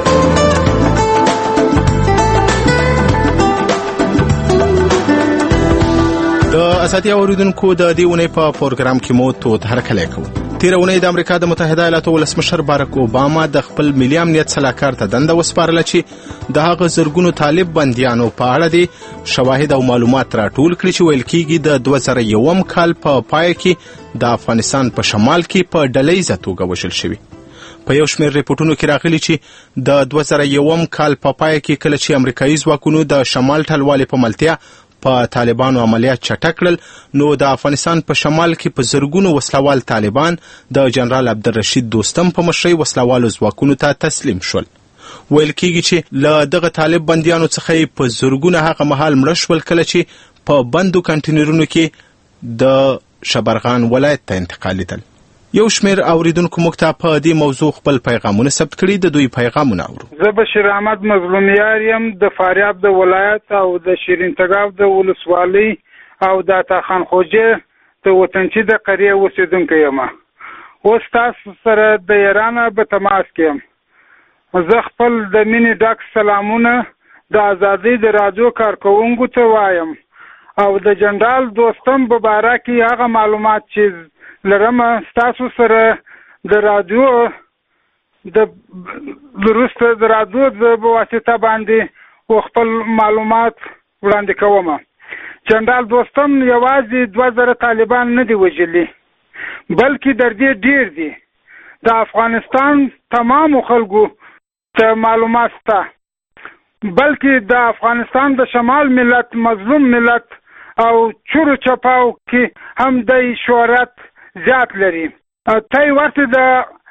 د ازادي اوریدونکو د دې ونې په پروګرام کې مو تود هرکلی کوو. تیر اونۍ د امریکا د متحده ایالاتو ولسمشر بارک اوباما د خپل ملي امنیت سلاکار ته دنده وسپارله چې د هغه زرګونو طالب بندیانو په اړه د شواهد او معلومات راټول کړي چې ویل کېږي د 2001 کال په پای کې د افغانستان په شمال کې په ډلهیزه توګه وژل شوي. په یو شمېر ریپورټونو کې راغلي چې د 2001 کال په پای کې کله چې امریکایي ځواکونو د شمال ټلوالې په ملتیا په طالبانو عملیات چټک کړل، نو د افغانستان په شمال کې په زرګونو وسلوال طالبان د جنرال عبدالرشید دوستم په مشرۍ وسلوالو ځواکونو ته تسلیم شول. ویل کېږي چې له دغه طالب بندیانو څخه په زرګونه هغه مهال مړه شول کله چې په بندو کنټینرونو کې د شبرغان ولایت ته انتقالیدل. یو شمیر اوریدونکو موږ ته په دې موضوع خپل پیغامونه ثبت کړي. د دوی پیغامونه اورو. زه بشیر احمد مظلومیار یم، د فاریاب د ولایت او د شیرین تګاب د ولسوالۍ او د عطاخان خوجې د وطنچي د قریه اوسیدونکی یم. اوس تاسو سره د ایران په تماس کې یم. زه خپل د مینې ډک سلامونه د ازادۍ د رادیو کارکوونکو ته وایم او د جنرال دوستم په باره کې هغه معلومات چې لرم ستاسو سره د رادیو د وروسته د رادیو د واسطه باندې خپل معلومات وړاندې کوم. جنرال دوستم یوازې 2000 طالبان نه دی وژلي، بلکې در دې ډیر دي. د افغانستان تمامو خلکو ته معلومات شته، بلکې د افغانستان د شمال ملت، مظلوم ملت او چورو چپاو کې هم د شهرت زیات لري. تای ورته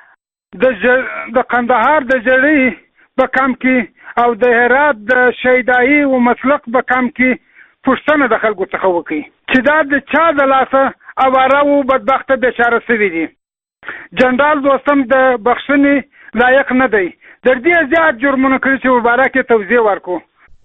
د قندهار د جړۍ په کم کې او د هرات د شهیداهي او مسلک په کم کې پوښتنه د خلکو څخه وکړي چې دا د چا د لاسه اواره او بدبخته بیچاره شوي دي. جنرال دوستم د بخښنې لایق نه دی. در دې زیات جرمونه کړي چې مبارکه توضیح ورکو.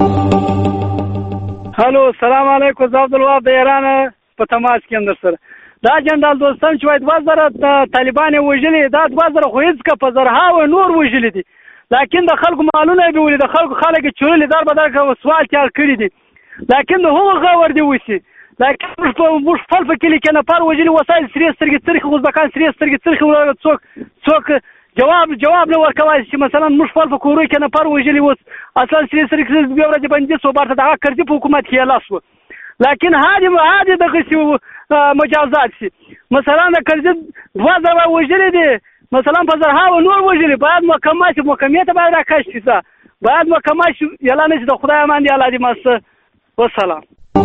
هلو السلام علیکم، زه عبدالوهاب د ایران په تماس کې یم در سره. دا جنرال دوستم چې وایي 2000 طالبان وژلي، دا 2000 خو هېڅ په زرهاوه نور وژلي دي، لیکن د خلکو مالونه به ولې د خلک چورلي دار به دا سوال تیار کړي دي، لیکن د هغو غور دی وسی. لیکن موږ خپل په کلي کې نفر وژلي، وسایل سرې سترګې څرخي، ازبکان سرې سترګې څرخي، څوک جواب نه ورکوي چې مثلا موږ خپل په کورو کې نفر وژلي، اوس اصلا سرې سترګې بیا ورځې بندي سو بارته دغه کرزي په حکومت کې لاس و. لیکن هادي دغه مجازات شي. مثلا د کرزي 2000 وژلي دي، مثلا په زرهاوه نور وژلي، باید محکمه شي، محکمې ته باید راکش شي، باید محکمه شي. یلا نه چې د خدای امان دی، الله دې ماسته. والسلام.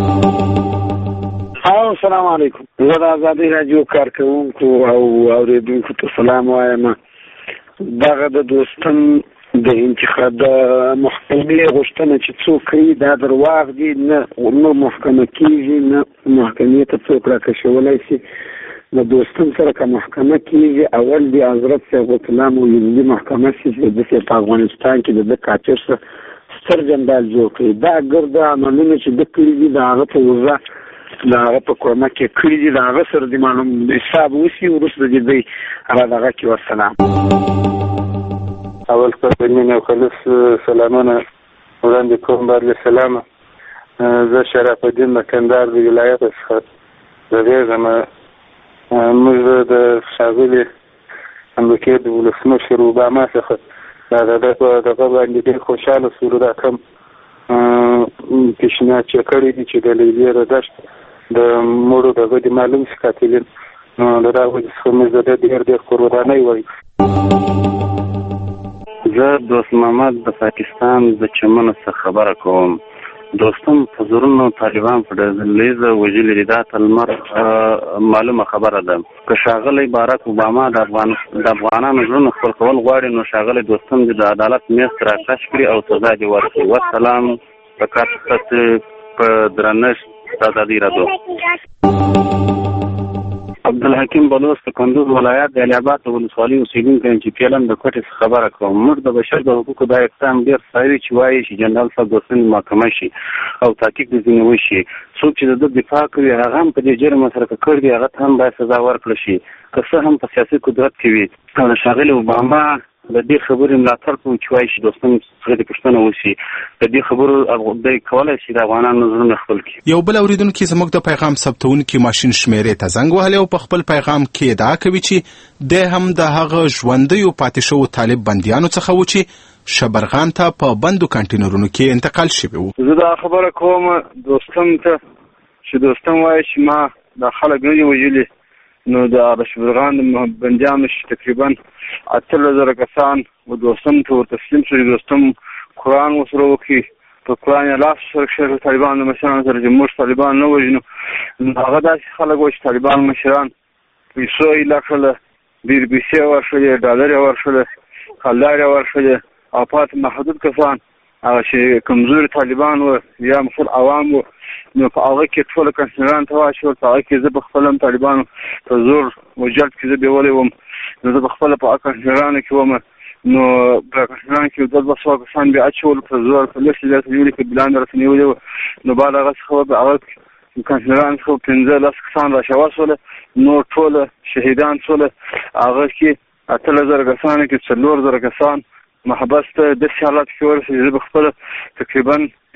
السلام علیکم. زه د ازادۍ راډیو کارکوونکو او اوریدونکو ته سلام وایم. دغه د دوستم د انتخاب د محکمې غوښتنه چې څوک کوي دا درواغ دي، نه محکمه کېږي، نه محکمې ته څوک راکشولی شي. د دوستم سره که محکمه کېږي، اول د حضرت صاحب السلام ویلي محکمه شي چې د په افغانستان کې د کاچر سره ستر جنرال جوړ کړي. دا ګرده عملونه چې د کړي دي د هغه په وضع د هغه په کومه کې کړي دي، د هغه سره د معلوم حساب وشي، وروسته د دوی دغه کې. والسلام. اول په مینه او خلص سلامونه وړاندې کوم. بعد سلام. زه شرف الدین مکندار د ولایت څخه راغلم. موږ د ښاغلي امریکې د ولسمشر اوباما څخه دغه باندې ډېر خوشحاله شولو. دا کوم پیشنهاد چې کړی دي چې د لیبیا د دشت د مړو دغه د معلوم شي قاتلین، د هغوی څخه موږ د ډېر قربانۍ وایو. زه دوست محمد د پاکستان د چمن څخه خبره کوم. دوستم په زورونو طالبان په ډزلیزه وژلي دي، دا تلمر معلومه خبره ده. که ښاغلی باراک اوباما د افغانانو زړونه خپل کول غواړي، نو ښاغلی دوستم د عدالت میز ته راکش کړي او سزا دې ورکړي. والسلام. په کار ستاسې په درنښت ازادي راډیو. عبدالحکیم بلوچ د کندوز ولایت د علي آباد ولسوالۍ اوسېدونکی یم چې فعلا د کوټې څخه خبره کوم. موږ د بشر د حقوقو دا اقدام ډېر ستایو چې وایي چې جنرال صاحب دوستم محاکمه شي او تحقیق د ځینې وشي. څوک چې د ده دفاع کوي هغه هم په دې جرم سره که کړی دی هغه ته هم باید سزا ورکړل شي، که څه هم په سیاسي قدرت کې وي. او د ښاغلي اوباما د دې خبرې ملاتړ کوو چې وایي چې دوستم څخه دې پوښتنه وشي. د دې خبرو دی کولی شي د افغانانو زړونه خپل کړي. یو بل اورېدونکي زموږ د پیغام ثبتونکي ماشین شمېرې ته زنګ وهلی او په خپل پیغام کې ادعا کوي چې دی هم د هغه ژوندیو پاتې شوو طالب بندیانو څخه و چې شبرغان ته په بندو کانټینرونو کې انتقال شوي وو. زه دا خبره کوم دوستم ته چې دوستم وایي چې ما دا خلک نه دي وژلي، نو د شبرغان بندیانو تقریبا 18,000 کسان و دوستم ته ور تسلیم شوي. دوستم قرآن ورسره وکړي، په قرآن یې لاس سره کښېږدي طالبانو د مشرانو سره چې موږ طالبان نه وژنو. هغه داسې خلک وو چې طالبان مشران پیسو یې لکړله، ډېر پیسې یې ورښلې، ډالر یې ورښلې، کلدار یې ورښلې، او پاتې محدود کسان هغه چې کمزوري طالبان وو یا مخل عوام وو، نو په هغه کې ټوله کنسنران ته واچول. په هغه کې زه په خپل هم طالبانو په زور وجلد کې زه بیولی وم، نو زه په خپله په هغه کنسنرانو کې وم. نو په کنسنران کې 200 کسان بیا اچول په زور، په لس ځای ته نیولي که بلان راته نیولي وو. نو بعد هغه څخه په هغه کنسنران څخه 15 کسان راشوا شوله، نور ټوله شهیدان شوله. هغه کې 18,000 کسانو کې 4,000 کسان محبس ته داسې حالات کې ورسېدي. زه په خپله تقریبا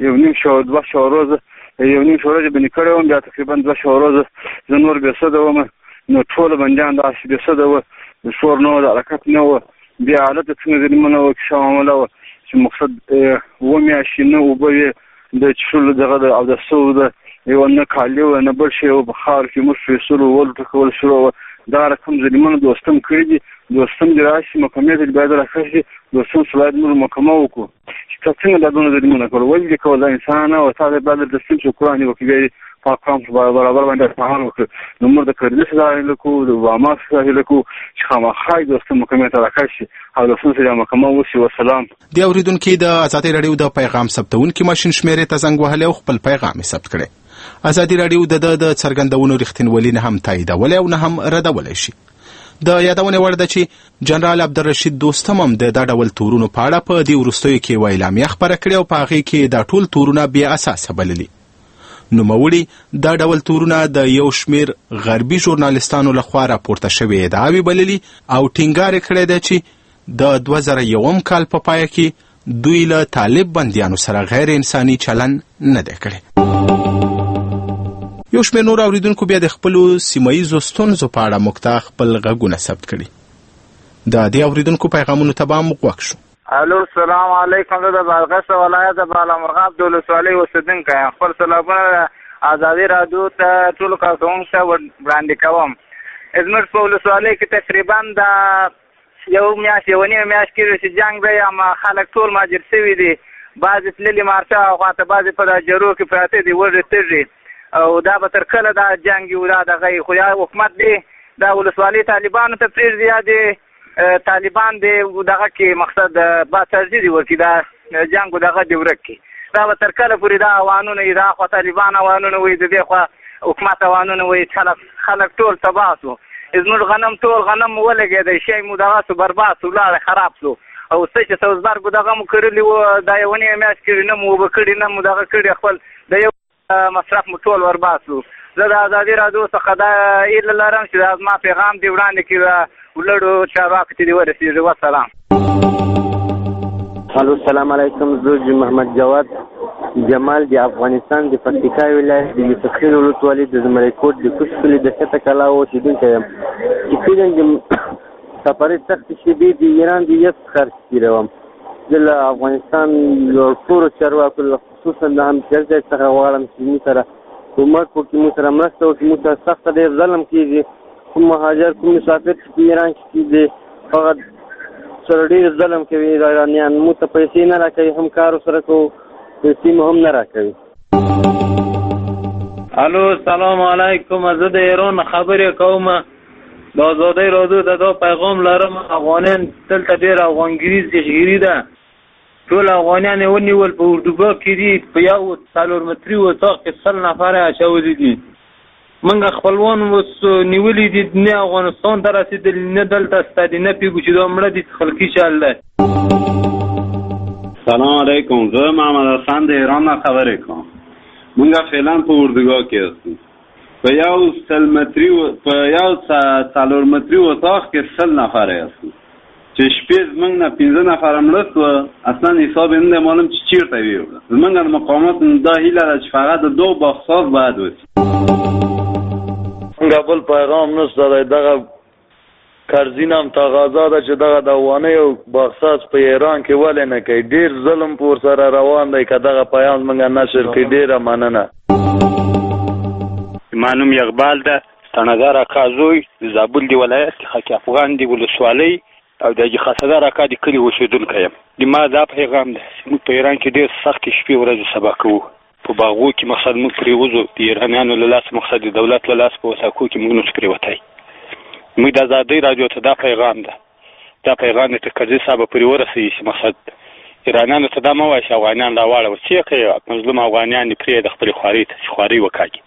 2 ورځې بندي کړی وم، بیا تقریبا 2 ورځې زه نور بېسده وم. نو ټوله بندیان داسې بېسده وه، د شور نه وه، د حرکت نه وه، بیا حالت د څنګه ظلمونه وه، کیسه معامله وه چې مقصد 7 میاشتې نه اوبه وې، د څښلو دغه د اودسه وه، یو نه کالي وه نه بل شی وه، په خاورو کې موږ پرېښولو ولټکول شروع وه. دا رقم ظلمونه دوستم کړي دي. دوستم دې راشي محکمې ته باید راکش شي. دوستم باید موږ محکمه وکړو چې تا څنګه دا دونه ظلمونه کړل، ولې دې کول؟ دا انسان نه و، تا دې باید تسلیم شو، قرآن یې وکړي، بیا یې پاک کړام برابر باندې اتحاد وکړو. نو موږ د کردي سزا هیله کوو، د اوباما سزا هیله کوو چې خامخا یې دوستم محکمې ته راکش شي او دوستم سره محکمه وشي. والسلام. د اورېدونکي د ازادي راډیو د پیغام ثبتونکي ماشین شمېرې ته زنګ وهلی او خپل پیغام یې ثبت کړی. ازادي راډیو د څرګندونو رښتینولي نه هم تاییدولی او نه هم ردولی شي. د یادونې وړ ده چې جنرال عبدالرشید دوستم هم د دا ډول تورونو په اړه په دې وروستیو کې یوه اعلامیه خپره کړې او په هغې کې دا ټول تورونه بې اساسه بللي. نوموړي دا ډول تورونه د یو شمېر غربي ژورنالستانو لخوا راپورته شوې ادعاوې بللي او ټینګار یې کړی دی چې د 2001 کال په پایه کې دوی له طالب بندیانو سره غیر انساني چلن نه دی کړی. یو شمېر نور اورېدونکو بیا د خپلو سیمهییزو ستونزو په اړه موږ ته خپل غږونه ثبت کړي. د دې اورېدونکو پیغامونو ته به موږ غوږ شو. الو السلام علیکم. زه د بادغیس ولایت د بالامرغاب د ولسوالۍ اوسېدونکی یم. خپل سلامونه ازادي راډیو ته ټولو کارکوونکو ته وړاندې کوم. زموږ په ولسوالۍ کې تقریبا د یو میاشت یوه نیمه میاشت کېږي چې جنګ دی، اما خلک ټول مهاجر شوي دي. بعضې تللي مارچه خواته، بعضې په دا جرو کې پراته دي، وږې تږي، او دا به تر کله دا جنګ یو دا دغه خو یا حکومت دی دا ولسوالۍ طالبانو ته پرېږدي یا د طالبان دی دغه کې مقصد بازسازي دې ورکړي، دا جنګ دغه دې ورک کړي. دا به تر کله پورې دا اوانونه وي، دا خوا طالبان اوانونه وي، د دې خوا حکومت اوانونه وي، خلک ټول تباه سو. زموږ غنم ټول غنم ولګېدی، شی مو دغه سو برباد سو، لاړې خراب سو. او څه چې سوزبرګو دغه مو کرلي وو، دا یوه نیمه میاشت کېږي، نه مو اوبه کړي، نه مو دغه کړي، خپل د یو مصرف مو ټول برباد سو. زه د ازادي راډیو څخه دا هیله لرم چې دا زما پیغام دې وړاندې کړي، ولړو چارواکو ته دې ورسېږي. والسلام. الو السلام علیکم. زه محمد جواد جمال د افغانستان د پکتیکا ولایت د یوسف خیل ولسوالۍ د زمری کوټ د کوټ کلي د شته کلا اوسېدونکی یم. چې فعلا د سفرې سختې شېبې د ایران د یس څخه تېروم. زه له افغانستان له ټولو چارواکو خصوصا د همکارۍ څخه غواړم چې موږ سره حکومت وکړي، موږ سره مرسته وکړي. موږ سره سخته ډېر ظلم کېږي. کوم مهاجر کوم مسافر چې په ایران کې دی هغه سره ډېر ظلم کوي ایرانیان، موږ ته پیسې نه راکوي، هم کار سره کوو پیسې مو هم نه راکوي. الو سلام علیکم، زه د ایران خبرې کوم. د ازادۍ راډیو ته دا پیغام لرم، افغانان دلته ډېر افغانګري زیږګیري ده، ټول افغانان یې ونیول په اردوګاه کې دي، په یو 4 متري اتاق کې 100 نفر اچولي دي. موږ خپلوان اوس نیولي دي، نه افغانستان ته رسېدلي نه دلته سته دي، نه پوهېږو چې دا مړه دي خلقي چل دی. سلام علیکم، زه محمد حسن د ایران نه خبرې کوم. موږ فعلا په اردوګاه کې اوسو، په یو 4 متري اتاق کې 100 نفر اوسو، چې شپې زموږ نه 15 نفر مړه سوه. اصلا حساب یې نه معلوم چې چېرته ویوړه. زموږ د مقامات دا هیله ده چې فقط د 2 باغساز باید وسي. موږ بل پیغام نشته دی، دغه کرزین هم تقاضا ده چې دغه د افغانۍ او باغساز په ایران کې ولې نه کوي. ډېر ظلم په ورسره روان دی، که دغه پیام موږ نشر کړي ډېره مننه. معلوم اقبال ده، تڼاګر اکا زوی، د زابل دی ولایت کې خاک افغان دی ولسوالۍ او د حاجي خاصدار اکا د کلي اوسېدونکی یم. د ما دا پیغام ده، موږ په ایران کې ډېر سختې شپې ورځې سبا کوو. په باغو کې مقصد موږ پرېوځو، د ایرانیانو له لاسه مقصد د دولت له لاسه په وساکو کې موږ نشو پرېوتی. موږ د ازادۍ راډیو ته دا پیغام ده، دا پیغام د کرزي صاحب پورې ورسوي چې مقصد ایرانیانو ته دا مه وایي چې افغانیان راواړوه. څه یې کوي مظلوم افغانیان دې پرېږده خپلې خوارۍ ته چې خوارۍ وکاږي.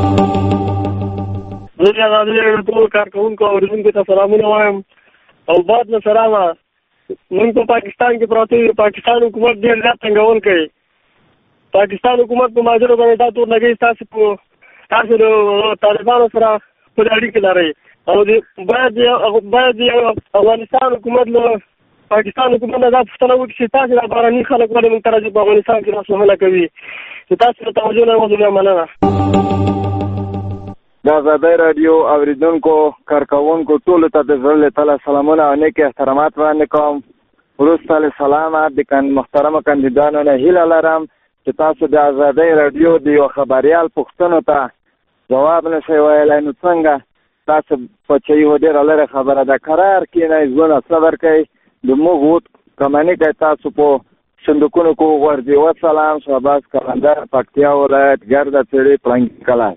زه د ازادۍ راډیو ټولو کارکوونکو او اورېدونکو ته سلامونه وایم او باد له سلامه. موږ په پاکستان کې پراته یو، پاکستان حکومت ډېر زیات تنګول کوي. پاکستان حکومت په ماجرو باندې دا تورنګۍ تاسو د طالبانو سره پورې اړیکې لرئ او باید افغانستان حکومت له پاکستان حکومت نه دا پوښتنه وکړي چې تاسو دا بهرني خلک ولې موږ ته راځي په افغانستان کې راسوهنه کوي، چې تاسو ته توجه نه وکړو. مننه. د ازادۍ راډیو اورېدونکو کارکوونکو ټولو ته د زړه له تله سلامونه او نیک احترامات وړاندې کوم. وروسته له سلامه د محترمو کاندیدانو نه هیله لرم چې تاسو د ازادۍ راډیو د یو خبریال پوښتنو ته ځواب نشئ ویلی، نو څنګه تاسو په چې یو ډېره لرې خبره ده، قرار کښېنئ، زړونه صبر کوئ، د موږ ووټ کمنې کوئ، تاسو په صندوقونو کې وغورځئ. وسلام. شهباز قلندر، پکتیا ولایت، ګرده څېړۍ، پړنګي کلات.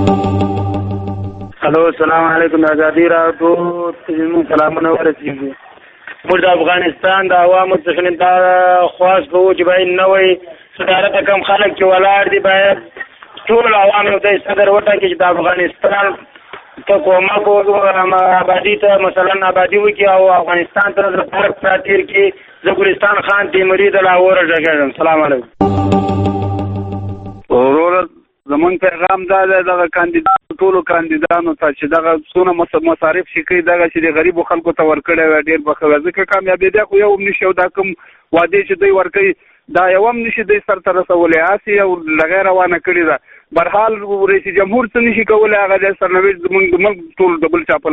الو السلام علیکم، د ازادۍ راډیو ته سلامونه ورسېږي. موږ د افغانستان د عوامو څخه دا خواست کوو چې باید نوی صدارت کم خلک چې ولاړ دي باید ټول عوام یو ځای صدر وټاکي چې د افغانستان ته کومک آبادي ته مثلا آبادي وکړي او افغانستان ته د فرق تیر کړي. زه ګلستان خان تیموري د لاهور ډګر. سلام علیکم. وروره زمونږ پیغام دا دی دغه ټولو کاندیدانو ته چې دغه څونه مصارف چې کوي دغه چې د غریبو خلکو ته ورکړی وی ډېر به ښه وي، ځکه کامیابېدی خو یو هم نشي او دا کوم وعدې چې دوی ورکوي دا یو هم نشي دوی سرته رسولی، هسې یو لغې روانه کړې ده. برحال رئیس جمهور څه نشي کولی، هغه دی سرنوشت زمونږ د ملک ټول د بل چا په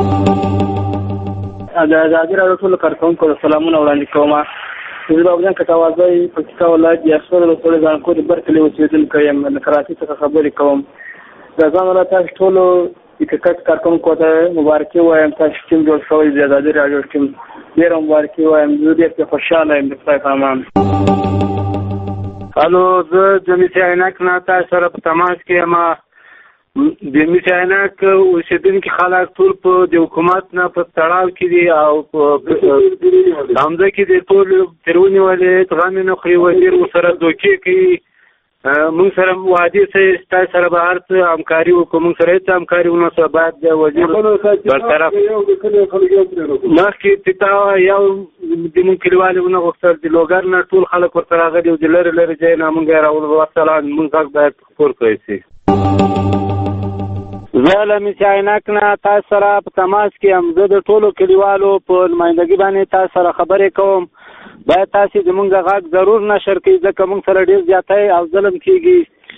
د ازادۍ راډیو ټولو کارکوونکو ته سلامونه وړاندې کوم. زه بابجان کټوازی پکتیکا ولایت یاسر ولسوالۍ ځانکور برکلي اوسېدونکی یم، له کراچۍ څخه خبرې کوم. د ځان له تاسو ټولو کرکټ کارکوونکو ته مبارکي وایم، تاسو ټیم جوړ شوی د ازادۍ راډیو ټیم ډېره مبارکي وایم. زه ډېر پرې خوشحاله یم. د خدای په امان. الو زه جمیت عینک نه تاسو سره په تماس کې یم. جمیت عینک اوسېدونکي خلک ټول په د حکومت نه په تړاو کې دي او په همزه کې دي، ټول ترې ونیولې غم یې نه خوري، وزیر ورسره دوکې کوي. موږ سره وعدې ستاسو سره به هر څه همکاري وکړو، موږ سره هېڅ همکاري ونه شوه. باید د وزیر برطرف مخکې تتا یو د موږ کلیوالې ونه غوښتل، د لوګر نه ټول خلک ورته راغلي او د لرې لرې ځای نه موږ یې راولو. وسلام. موږ غږ باید خپور کړی شي. زه له میت عینک نه تاسو سره په تماس کې یم. زه د ټولو کلیوالو په نمایندګي باندې تاسو سره خبرې کوم. باید تاسو زموږ د غږ ضرور نشر کړئ، ځکه موږ سره ډېر زیاتی او ظلم کېږي.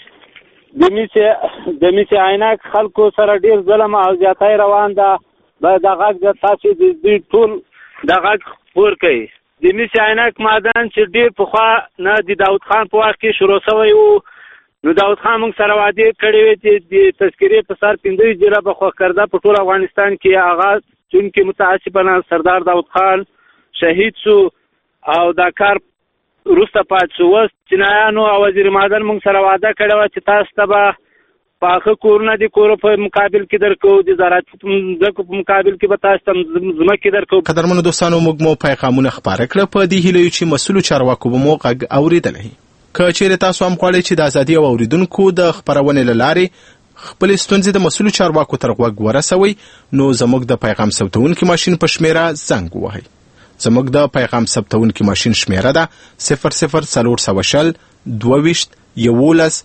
د میت عینک خلکو سره ډېر ظلم او زیاتی روان ده. باید د غږ د تاسو د دوی ټول د غږ خپور کړئ. د میت عینک معدن چې ډېر پخوا نه د داود خان په وخت کې شروع شوی و، نو داود خان موږ سره وعدې کړې وې چې د تذکرې په سر 15 جره به خوښ کرده په ټول افغانستان کې هغه چونکې متاسفانه سردار داود خان شهید شو او دا کار وروسته پاتې شو. اوس چینایانو او وزیر معدن موږ سره وعده کړې وه چې تاسو ته به پاخه کورونه د کورو په مقابل کې درکو، د زراعتي ځمکو په مقابل کې به تاسو ته ځمکې درکو. قدرمنو دوستانو، موږ مو پیغامونه خپاره کړه په دې هیله چې مسؤلو چارواکو به مو غږ اورېدلی. که چیرې تاسو هم غواړئ چې د ازادي او اوریدونکو د خپرونې له لارې خپلې ستونزې د مسؤلو چارواکو تر غوږ ورسوئ، نو زموږ د پیغام ثبتونکي ماشین په شمیره زنګ ووهئ. زموږ د پیغام ثبتونکي ماشین شمیره ده 00420 22 11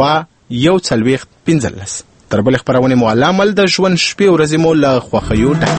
2 1 15. تر بلې خپرونې مو علامل د ژوند شپې ورځې مو له خوښیو ډک.